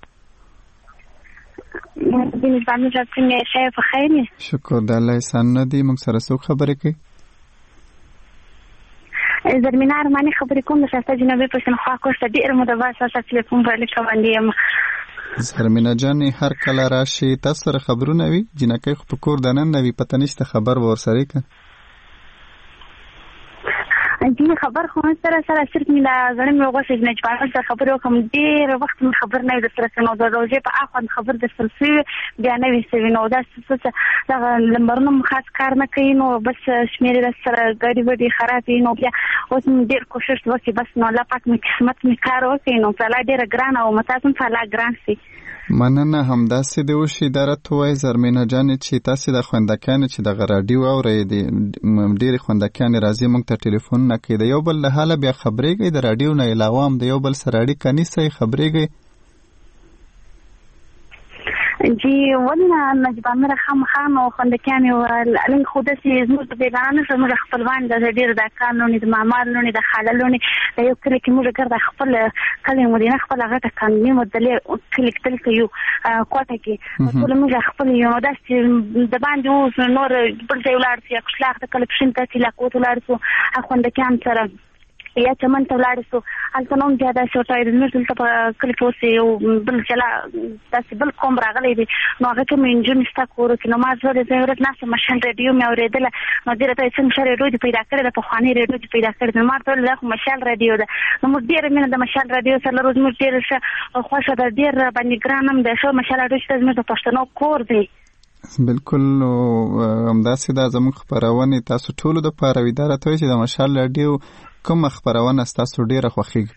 دې باندې څنګه ښه په خیر. شکر د الله احسان ندی. موږ سره څوک خبرې کوي؟ زرمینه ارماني خبرې کوم د شاسته جنوبي پښتونخوا کوسټ ډیر مو د واسه ټلیفون په لیکه باندې یم. زرمینه جان هر کله راشي تاسو سره خبرونه وي جنکه خو په کور دنن نوي پته نشته خبر ور سره ک جی خبر خو سره سره صرف مې دا غړم یو غوښه نه چې په خبرو کوم ډیر وخت مې خبر نه د سره نو د روزې په اخوان خبر د سلسي بیا نه وي نو دا څه دا لمبرنو خاص کار نه کوي نو بس شمیر سره ګاډي وډي خراب نو بیا اوس مې ډیر کوشش وکړ بس نو لا پاک مې قسمت مې کار وکړ نو په لا ډیر ګران او متاسم فلا ګران سي مننه همداسې د وشي اداره توای زرمینه جان چې تاسو د خوندکان چې د رادیو اوري دي ډېر خوندکان راځي موږ ته ټلیفون نه کوي د یو بل له حاله بیا خبرېږي د رادیو نه علاوه هم د یو بل سره اړیکه نیسي خبرېږي. جی ولنا نجبا مره خام خام او خوندکان او لنګ خود سي زموږ په بیان سره موږ خپلوان د ډیر د قانوني د معمارونو د حلالونو د یو کلی کې موږ ګرځا خپل کلی مدینه خپل غټه قانوني مدلې کلی کلی کې یو کوټه کې ټول موږ خپل یو داسې د باندې اوس نور بل ځای ولاړ سي خپل د کلی پښین ته چې لا کوټ ولاړ سو خوندکان سره یا چمن ته ولاړ سو البته نو بیا دا شوټای د نور څه په کلی کې اوسې بل چلا داسې بل کوم راغلی دی نو هغه کې مې انجن ستا کور کې نو ما زه د ضرورت نه مشن رادیو مې اوریدل نو ډیره ته څنګه رادیو دی پیدا کړل په خواني رادیو دی پیدا کړل ما ټول له مشال رادیو ده نو موږ ډیره مینه د مشال رادیو سره روز موږ ډیره ښه خوښه ده ډیر باندې ګرانم د شو مشال رادیو چې زموږ د پښتنو کور دی. بالکل همداسې دا زموږ خبرونه تاسو ټول د پاره اداره ته چې د مشال رادیو کوم خبرونه تاسو ډیره خوښیږي؟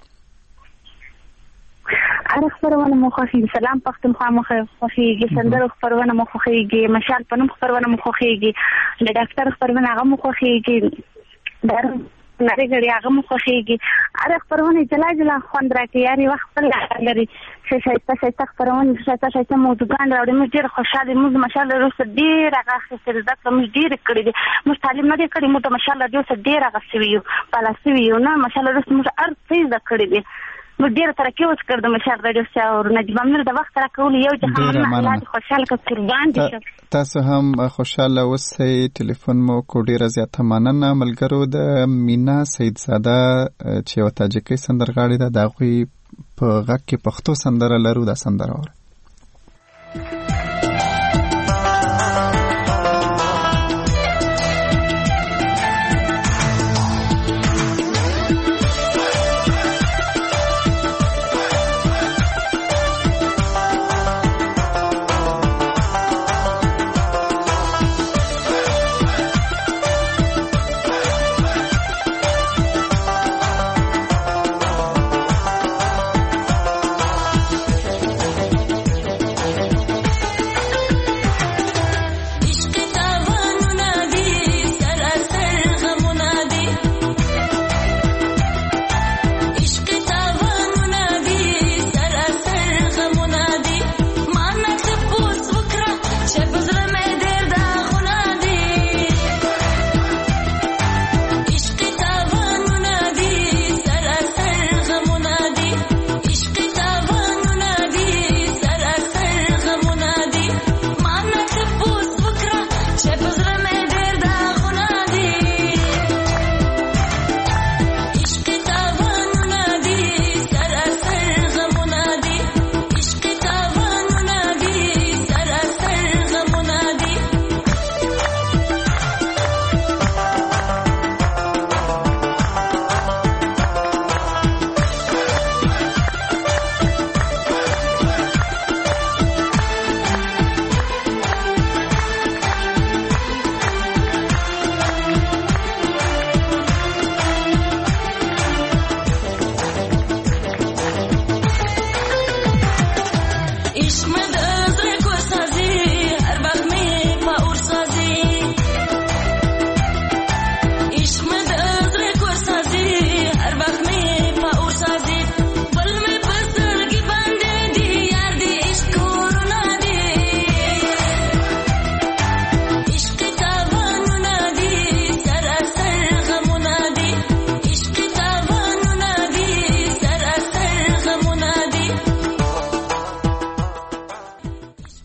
هر خبرونه مو خوښیږي سلام پښتونخوا مو خوښیږي سندرو خبرونه مو خوښیږي مشال پنوم خبرونه مو خوښیږي د ډاکټر خبرونه هغه مو خوښیږي در نری غړي هغه مو خوښیږي هر خبرونه جلا جلا خوند راکړي یاري وخت په لري چې شایسته شایسته خبرونه شایسته شایسته موضوعان راوړي موږ ډیر خوشاله موږ مشال روسه ډیر هغه خسر زده موږ ډیر کړی دي موږ تعلیم نه دی کړی موږ مشال روسه ډیر هغه سویو پالاسویو نه مشال روسه موږ هر څه زده کړی دي موږ ډیر ترقی وس کړ د مشال روسه او نجيب امیر د وخت راکول یو جهان الله خوشاله ک قربان دي تاسو هم خوشاله اوسئ. ټلیفون مو کو ډیر زیاته مننه ملګرو د مینا سید زاده چې یو تاجیکي سندرغاړي ده د غوي په غږ کې پښتو سندره لرو دا سندره وره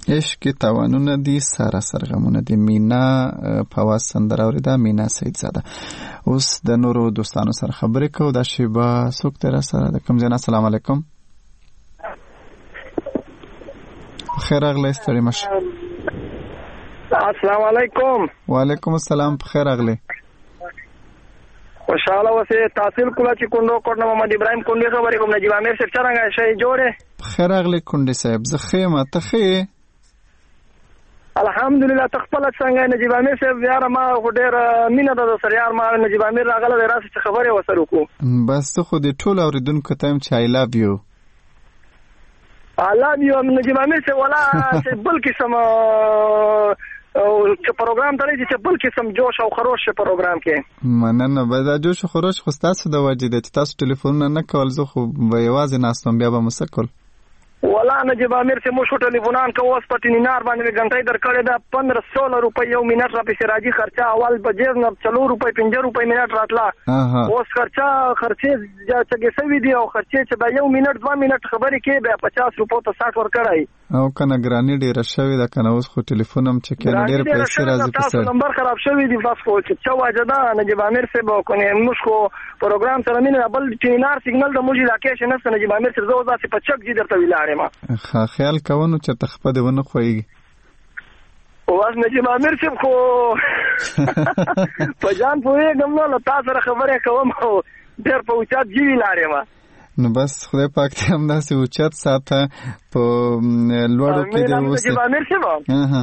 عشق توانونه دي سره سرغمونه دي مینا په واس سندره اوریده مینا سید زاده. اوس د نورو دوستانو سره خبرې کوو. دا شیبه څوک تر سره د کوم ځای؟ السلام علیکم. خیر اغلی ستړي مشه. السلام علیکم. وعلیکم السلام. خیر اغلی. خوشاله اوسې. تحصیل کوله چې کندو کوټ نه محمد ابراهیم کندي خبرې کوم. نجیب امیر صاحب څنګه شې جوړه؟ خیر اغلی کندي صاحب. زه ښه یم، ته ښه یې؟ الحمدلله. تخپل څنګه نجیب امیر صاحب؟ یار ما ډېر مینه ده سره. یار ما نجیب امیر راغله د راسه خبرې وسره وکړو. بس ته خو دې ټول اوریدونکو ته هم چې آی لاف یو. آی لاف یو نجیب امیر صاحب. ولا چې بل قسم چې پروګرام ته چې بل قسم جوش او خروش پروګرام کې مننه. به دا جوش او خروش خو تاسو د وجې ده چې تاسو ټلیفون نه کول. زه خو به یوازې ناستم بیا به مسکل. ولا نجیب امیر سے مشو ټلیفونان کو اوس پټی نار باندې غنټای درکړې دا پندرہ سولہ روپۍ یو منټ را پسې راځي. خرچه اول بجیر نه چلو روپۍ پنځه روپۍ منټ راتلا. اوس خرچه خرچه چې سوي دی او خرچه چې دا یو منټ دوه منټ خبرې کې به پچاس روپۍ ته ساठ ور کړای. او کنه ګرانی ډیره شوی دا کنه. اوس خو ټلیفون هم چې کله ډیر پیسې راځي په سر نمبر خراب شوی دی. بس خو چې چا واجدا نجیب امیر سے به کنه مشکو پروګرام سره مینه بل ټینار سیګنل د موجي لاکیشن نه نجیب امیر سے زو ځه په چک جی درته ویلاړې ما. خا خیال کوونو چې تخپه دی ونه خوېږي. واس نجیب امیر صاحب خو په جان پوهېږم نو له تا سره خبرې کوم او ډېر په اوچت جي ویلاړې ما. نو بس خدای پاک دې همداسې اوچت ساته په لوړو کې دې اوسې. نجیب امیر صاحب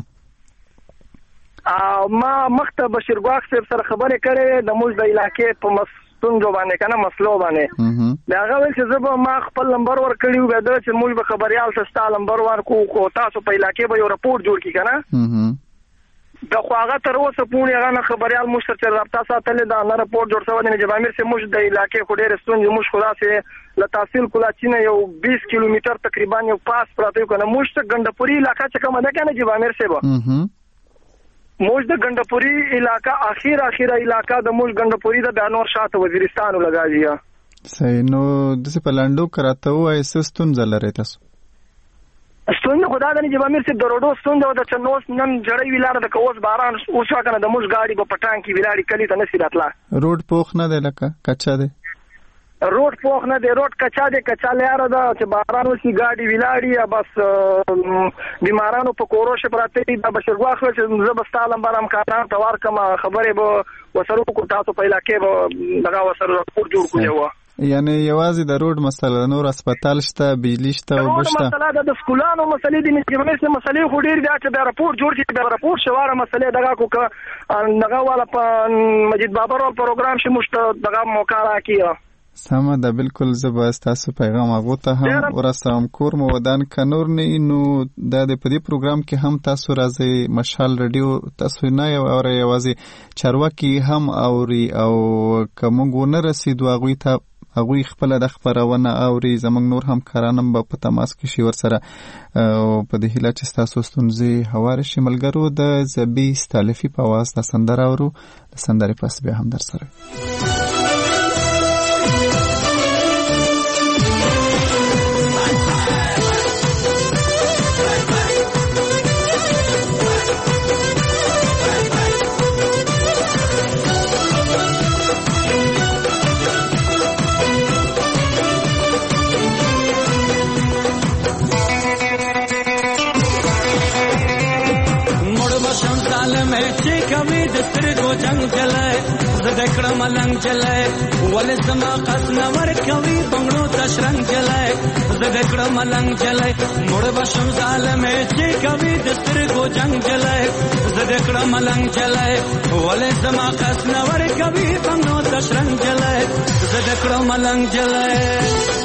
ما مخته بشیر ګواښ صاحب سره خبرې کړې د موږ د علاقې په مس ستونزو باندې کنه مسلو باندې. دا هغه ول چې زه به ما خپل نمبر ور کړیو به دا چې موږ به خبريال تاسو نمبر ورکو کو تاسو په علاقې به یو رپورټ جوړ کی کنه. دا خو هغه تر اوسه پورې هغه خبريال موږ سره رابطه ساتلې دا نه رپورټ جوړ شوی دی. نجیب امیر سے موږ د علاقې خو ډېر ستونزې موږ خدا سه ل تحصیل کولا چې یو بیس کیلومتر تقریبا یو پاس پراته کنه. موږ ته ګندپوري علاقہ چې کومه ده کنه نجیب امیر سے موږ د ګندپوري علاقہ اخیر اخیر علاقہ د موږ ګندپوري د بانور شاته وزیرستان لگا دیا. صحیح. نو د څه پلاندو کراته وای سستون زلره تاسو ستون خدا د نجیب امیر سے د روډو ستون د چنوس نن جړی ویلاره د کوس باران اوس کنه د موږ گاډي په پټان کې ویلاړی کلی ته نسی راتلا. روډ پوخ نه دی لکه کچا دی. روډ پوخ نه دی. روډ کچا دی. کچا لاره ده چې باران وسی گاډي ویلاړی بس بیمارانو په کوروش پراته دي. د بشرګواخ چې زبستالم بارام کاران توار کما خبره به وسرو کو تاسو په علاقې به دغه وسرو رپورټ جوړ کړو. یعنی یوازې د روډ مسله نور هسپتال شته بجلی شته او بشته مسله د سکولانو مسلې دي. نجیب امیر سے مسلې خو ډیر دي چې د رپورټ جوړ کړي. د رپورټ شواره مسلې دغه کو ک دغه والا په مجید بابر او پروګرام شي مشت دغه موقع راکیه. سمه ده. بالکل زه به ستاسو پیغام هغو ته هم ورسوم. کور مو ودان که نور نه نو دا د په دې پروګرام کې هم تاسو راځئ. مشال رادیو تاسو نه یو اورئ یوازې چارواکي هم اوري او که موږ ونه رسېدو هغوی ته هغوی خپله د خپرونه اوري. زموږ نور همکاران هم به په تماس کې شي ورسره په دې هیله چې ستاسو ستونزې هوارې شي. ملګرو د زبي ستالفي په اواز د سندره اورو. د سندرې پس بیا هم در سره جنگ چلائے زدکڑ ملنگ چلائے ول زما قص نور کوي بنگړو تشرنګ چلائے زدکڑ ملنگ چلائے مړ بشم ظالم چې کوي د سترګو جنگ چلائے زدکڑ ملنگ چلائے ول زما قص نور کوي بنگړو تشرنګ چلائے زدکڑ ملنگ چلائے.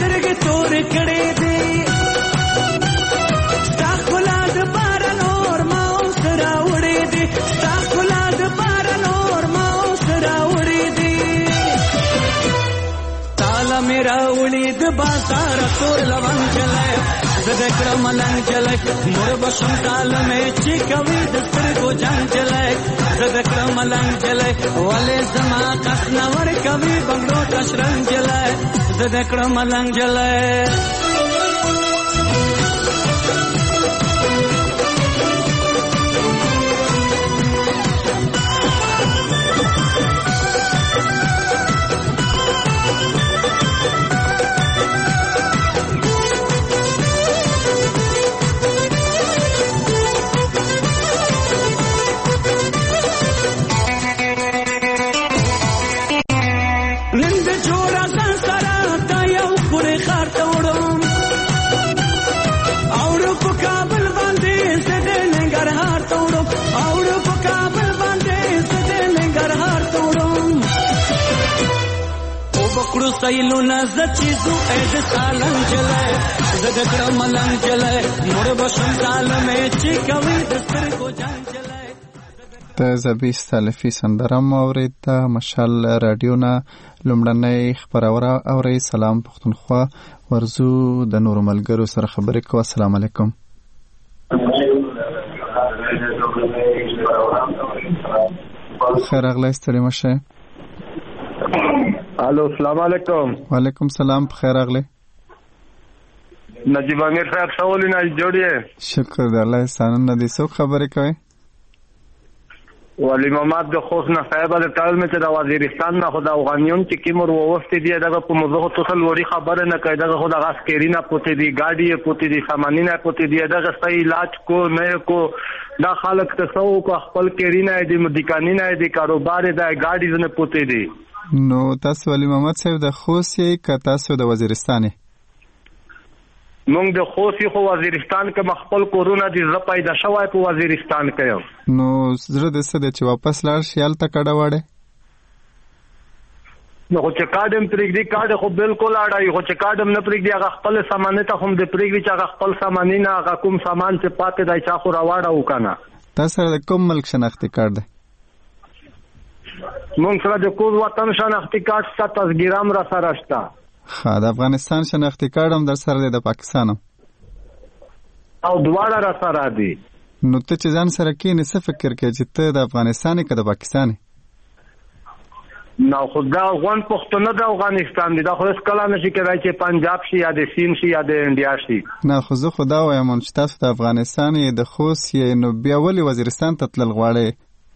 کړې دي تا خلاد بار نور راوړي د بازار تور لوان چلای زده کړم ملنګ چلای مور بشم ظالمې چې کوي د سترګو جنگ چلای زده کړم ملنګ چلای ولې زما قص نور کوي بنگلو تشرنګ چلای زده کړم ملنګ چلای سایلو نازه چیزو اې د سالنګ چلای زده کړم ملنګ چلای مور بشم ظالمې چې کوي د سترګو جنگ چلای د زبیس تلفي سندره مو اورید د مشال رادیو نه لومړنۍ خبرونه اوري. سلام پښتونخوا ورزو د نور ملګرو سره خبرې کوو. السلام علیکم. خیر اغلی ستړي مشه. الو السلام علیکم. وعلیکم سلام. بخیر اغلی. نجیب امیر صاحب سوالي نه جوړیه. شکر د الله احسان نه دي. څو خبرې کوي؟ ولی محمد د خوښ نه صاحب د ټال مې چې د وزیرستان نه خو د افغانیون چې کیمور ووستې دی دغه په موضوع توسل وړي خبره نه کوي. دغه خو د عسکري نه پوتې دی ګاډي پوتې دی سامانی نه پوتې دی دغه صحیح علاج کو نه کو دا خلک ته سو کو خپل کېری نه دی مدیکانی نه دی کاروبار دی ګاډي نه پوتې دی. نو تاسو ولی محمد صاحب د خوسي ک تاسو د وزیرستان مونږ د خوسي خو وزیرستان کې مخبل کورونا دي ز پیدا شوای په وزیرستان کې نو زړه د څه د چې واپس لاړ شیال ته کډه وړه نو چې کاډم پرېږدي کاډ خو بالکل اړای خو چې کاډم نه پرېږدي هغه خپل سامان ته هم د پرېږدي چې هغه خپل سامان نه هغه کوم سامان چې پاتې دای چا خو راوړه وکنه. تاسو د کوم ملک شناختی کارت دی؟ مونږ سره د کوم وطن شناختی کارت ست تسګیرام را سره شته. خا د افغانستان شناختی کارت هم در سره دی د پاکستان او دواړه را سره دي. نو ته چې ځان سره کې نه څه فکر کوي چې ته د افغانستان کې د پاکستان نو خدا غون پښتون د افغانستان دی دا خو اس کله نشي کېدای چې پنجاب شي یا د سین شي یا د انډیا شي. نه خو زه خدا وایم چې تاسو د افغانستان د خوس یې نو بیا ولې وزیرستان ته تلل غواړئ؟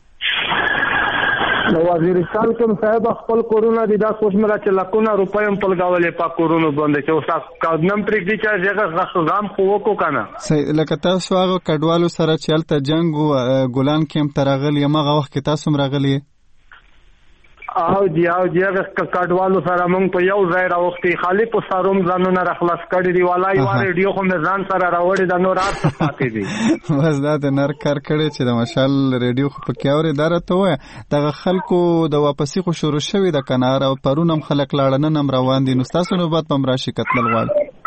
نو وزیرستان کوم صاحب خپل کورونا دي دا سوچ مله چې لکونه روپۍ هم پلګاولې په کورونا باندې چې اوس کډنم پرېږدي چې هغه غام خو وکړو کنه. صحیح لکه تاسو هغه کډوالو سره چې هلته جنګ و ګولان کیمپ ته راغلي هغه وخت کې تاسو هم راغلي او دی او دی هغه کډوالو سره مونږ په یو ځای راوختي خالی په ساروم ځانونه راخلاص کړي دی والای و ریډیو خو مې ځان سره راوړی د نور رات پاتې دي بس دا د نر کار کړي چې د مشال ریډیو خو په کاوري درته وای دغه خلکو د واپسی خو شروع شوی د کنار او پرونم خلک لاړنه نم روان دي نو تاسو نو بعد پم راشي کتل غواړي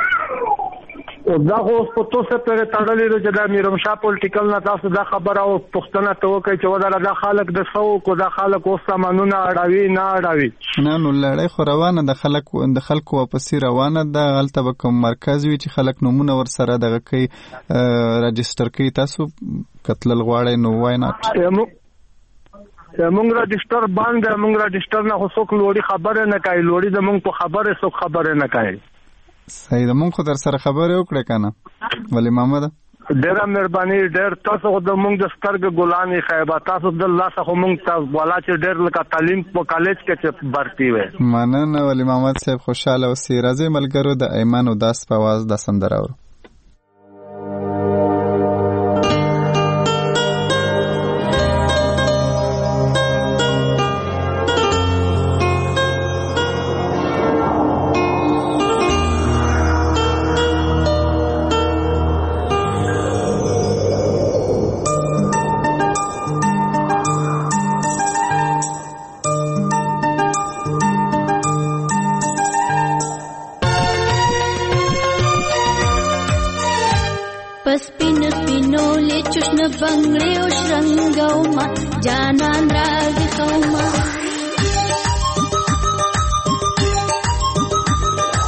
دا خو په توسه پر تړلې د جدا میرم شاه پولیټیکل نه تاسو دا خبره او پښتنه ته وکړي چې ودره دا خلک د سو کو دا خلک او سامانونه اړوي نه اړوي نه نو لړۍ خو روانه د خلک د خلکو واپسی روانه د غلطه به کوم مرکز وي چې خلک نمونه ور سره دغه کوي رجستر کوي تاسو کتل غواړي نو وای نه مونږ رجستر باندې مونږ رجستر نه خو څوک لوري خبره نه کوي لوري د مونږ په خبره څوک خبره نه کوي. صحیح ده مونږ خو در سره خبرې وکړې کنه ولی محمد ډېره مهرباني ډېر تاسو خو د مونږ د سترګې ګلانې خیبه تاسو د الله څخه مونږ تاسو والا چې ډېر لکه تعلیم په کالج کې چې برتي وي مننه ولی محمد صاحب خوشاله اوسئ راځئ ملګرو د ایمان او داس په आवाज د سندره اورو. بنگړې او شرنګو ما جانان راځي کوما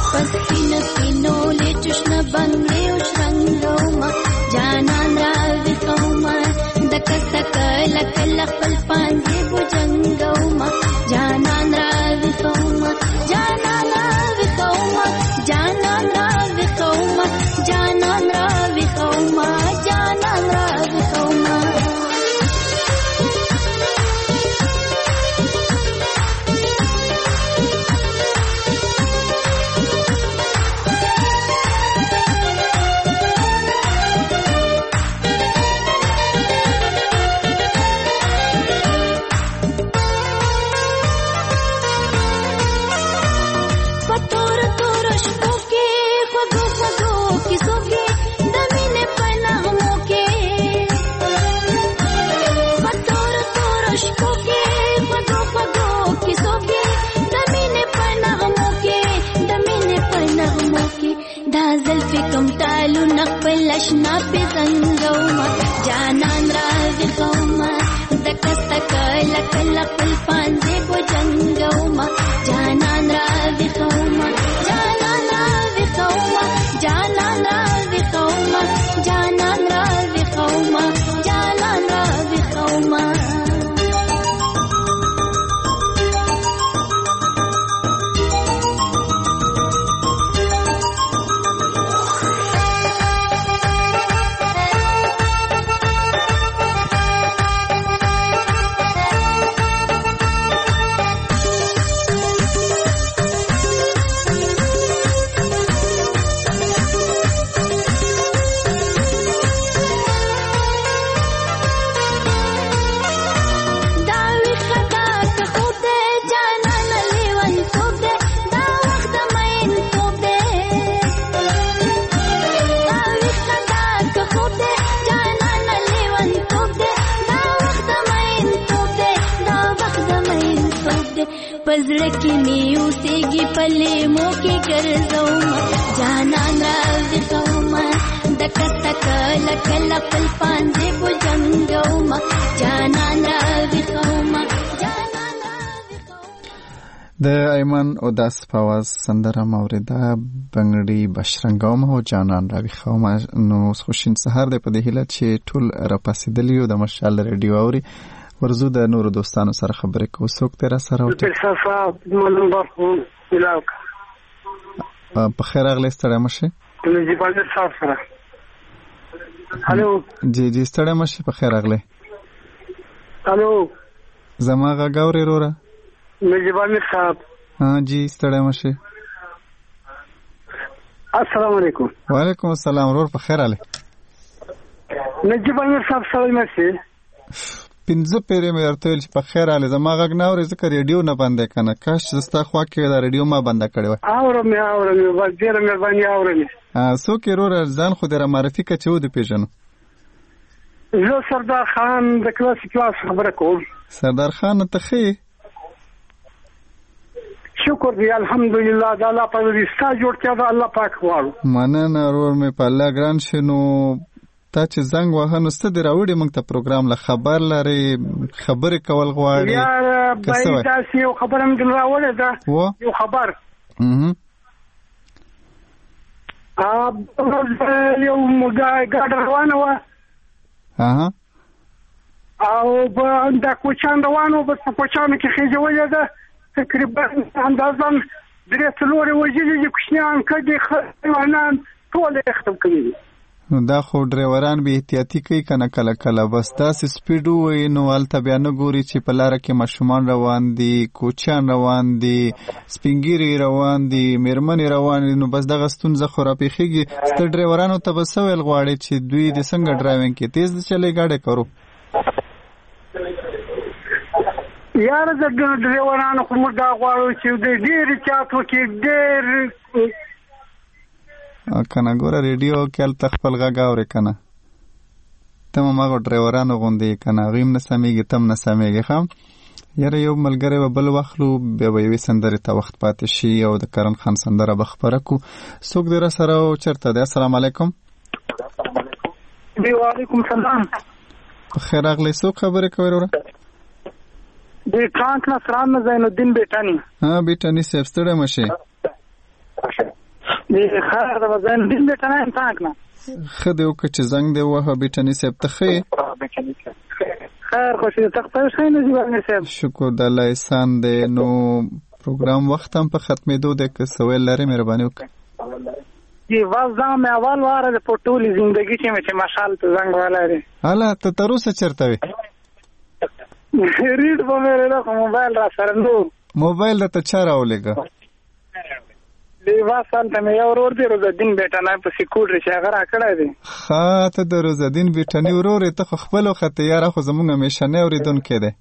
مشکو کې خدو خدو کې سوکې د مینې په نغمو کې د مینې په نغمو کې دا زلفې کوم تالو نخپل اشنا په زنګوما جانان راځي قوما د کستا کله کله خپل پانځې په جنګوما جانان راځي قوما جانان راځي قوما جانان راځي قوما جانان راځي قوما جانان راځي قوما پزړه کې مې اوسېږي پلې مو کې ګرځوما جانان راځي قوما د کستا کله کله خپل پانځې په جنګوما جانان راځي قوما جانان راځي قوما د ایمن اوداس په आवाज سندره موریده بنګړي بشرنګوم او جانان راوي خوما نو خوشین سحر د په دې هیله چې ټول را پاسېدلی او د مشال ریډیو اوري ورزو د نورو دوستانو سره خبرې کوو. څوک تیرا سره وټه په خیر راغلی ستړی مشه نجیب امیر صاحب سره هلو جی جی ستړی مشه په خیر راغلی هلو زما غږ اورې وروره نجیب امیر صاحب ها جی ستړی مشه السلام علیکم وعلیکم السلام ورور په خیر راغلی نجیب امیر صاحب سره مشه پنځه پیرې مې درته ویل چې په خیر راغلی زما غږ نه اورې ځکه ریډیو نه بندې که نه کاش چې ستا خوا کې دا ریډیو ما بنده کړې وای اورم مې اورم مې بس ډېره مهرباني اورم څوک یې وروره ځان خو دې رامعرفي که چې ودې پېژنو زه سردار خان د کلاسي کلاس خبره کوم سردار خان ته ښه یې شکر دی الحمدلله د الله په وجه ستا جوړتیا د الله پاک غواړو مننه ورور مې په الله ګران شي نو تا چې زنګ وهه نو څه دې راوړي موږ ته پروګرام له خبر لرې خبرې کول غواړې یاره باید داسې یو خبره مې دل راوړې ده یو خبر یو ګاډه روانه وه او دا کوچان روانه وه بس په کوچانو کې خېجولې ده تقریبا اندازاً درې څلورې وژلي دي کوچنیان کډې حیوانان ټول یې ختم کړي دي نو دا خو ډریوران به احتیاطي کوي کنه کله کله بس داسې سپیډ ووایي نو هلته بیا نه ګوري چې په لاره کې ماشومان روان دي کوچیان روان دي سپینګیري روان دي میرمنې روان دي نو بس دغه ستونزه خو راپېښېږي ستا ډریورانو ته به څه ویل غواړې چې دوی د څنګه ډرایوینګ کې تیز د چلی ګاډی کرو یاره د ډریورانو خو موږ دا غواړو چې د ډېر احتیاط وکړي ډېر کنه ګوره ریډیو کې هلته خپل غږ اورې کنه ته هم هماغو ډریورانو غوندې کنه هغوی هم نه سمیږي ته هم نه سمیږي ښه یاره یو ملګری به بل واخلو بیا به یوې سندرې ته وخت پاتې شي او د کرن خان سندره به خپره کړو څوک دی راسره او چېرته دی السلام علیکم وعلیکم سلام په خیر راغلی څوک خبرې کوئ وروره د ټرانک نه سران نه زین الدین بیټاني ها بیټاني صاحب ستړی مه شئ خیر د زین الدین بیټاني ټرانک نه ښه دی وکړه چې زنګ دی ووهه بیټاني صاحب ته ښه یې خیر خوشي تخته ښه نجیب امیر صاحب شکر د الله احسان دی نو پروګرام وخت هم په ختمېدو دی که څه ویل لرې مهرباني وکړه جی واز دا مې اول واره د په ټولې زندګي کې مې چې مشال ته زنګ وهلی دی هله ته تر اوسه چېرته وې ریډ به مې رېده خو موبایل را سره نو موبایل راته چا راولېږه دی واز هلته مې یو ورور دی روزالدین بیټانی په سیکوډري چې هغه راکړی دی ښه ته د روزالدین بیټاني ورور یې ته خو خپل وختې یاره خو زموږ همیشنی اورېدونکی دی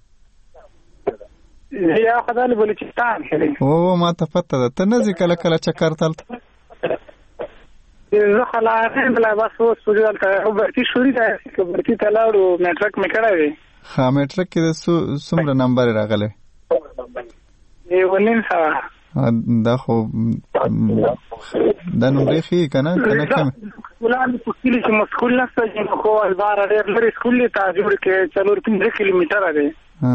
یا خدای بلوچستان کې دی او ما ته پته ده ته نه ځې کله کله چکر ته هلته زه خو لا بس اوس په دلته برتي شوري ده که برتي ته لاړو نیټورک مې کړی دی ها میټرک کې د څومره نمبر راغلی؟ یو نیم سوه. دا خو دا نمرې ښیي که نه که نه کم؟ ولانې په کلي کې مو سکول نشته چې خو الباره ډېر لرې سکول دی تا جوړ کې څلور پنځه کیلومیټره دی.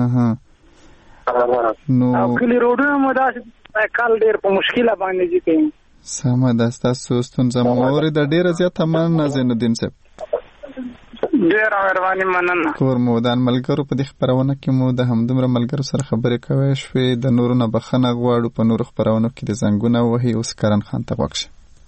نو او کلي روډونه مو داسې کال ډېر په مشکله باندې ځي کوي. سمه ده، ستاسو ستونزه مو واورېده. ډېره زیاته مننه زینالدین صاحب. ډېره مهرباني مننه. کور مو ودان. ملګرو په دې خپرونه کې مو د همدومره ملګرو سره خبرې کوی شوې. د نورو نه بخښنه غواړو. په نورو خپرونو کې د زنګونه وهي. اوس کرن خان ته غوږ شه.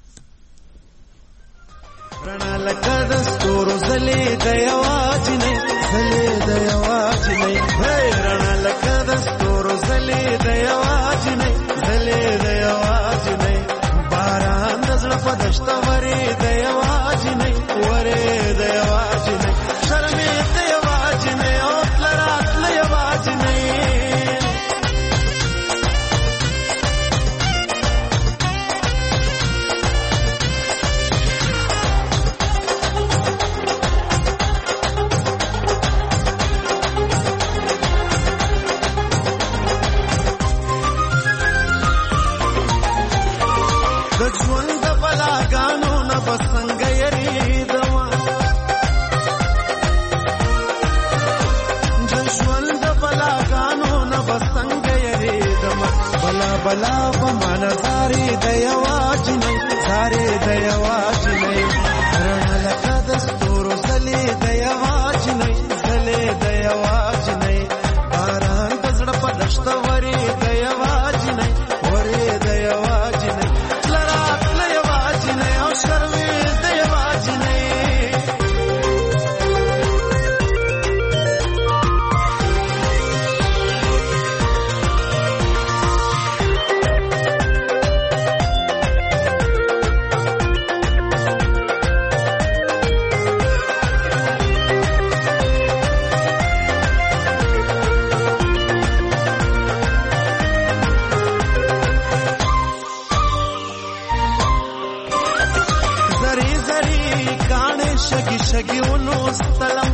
رڼا لکه د ستورو ځلې د یوازینۍ ځلې د یوازینۍ رڼا لکه د ستورو ځلې د یوازینۍ ځلې د یوازینۍ باران د زړه په دشته ورې د یوازینۍ ورې د یوازینۍ شرمې د یوازینۍ او تله راتله یوازینۍ د ژوند د بلاګانو نه به څنګه یریدمه د ژوند د بلاګانو نه به څنګه یریدمه بلا بلا به ما نظارې د یوازینۍ زارې د یوازینۍ رڼا لکه د ستورو ځلې د یوازینۍ ځلې د یوازینۍ باران د زړه په دشته ورې د یوازینۍ ورې د یوازینۍ شګي شګي ونو ستلم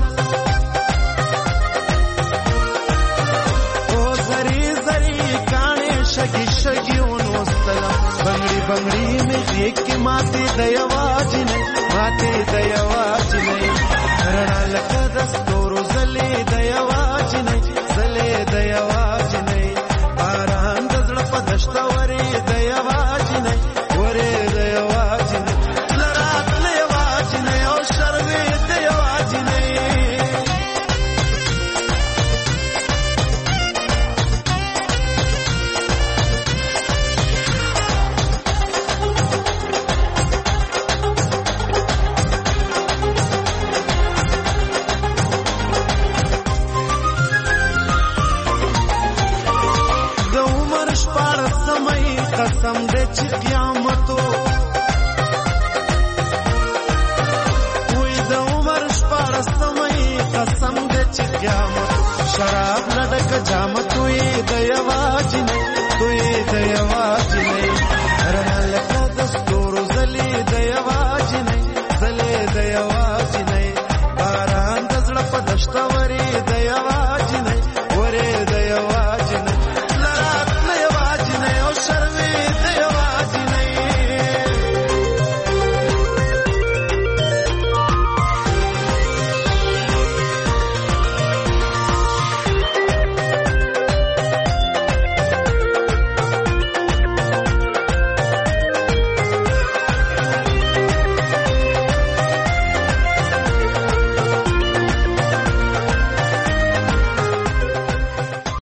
او زری زری کانه شګي شګي ونو ستلم بنگړي بنگړي مې کې ماته د یوازینۍ ماته د یوازینۍ رڼا لکه د ستورو ځلې د یوازینۍ ځلې د یوازینۍ باران د زړه په دشته ورې د یوازینۍ ورې د یوازینۍ قسم دې چې قیامتو وې د عمر شپاړسمې قسم دې چې قیامت شراب لډک جامت وې د یوازینۍ دوی د یوازینۍ رڼا لکه د ستورو ځلې د یوازینۍ ځلې د یوازینۍ باران د زړه په دشته ورې د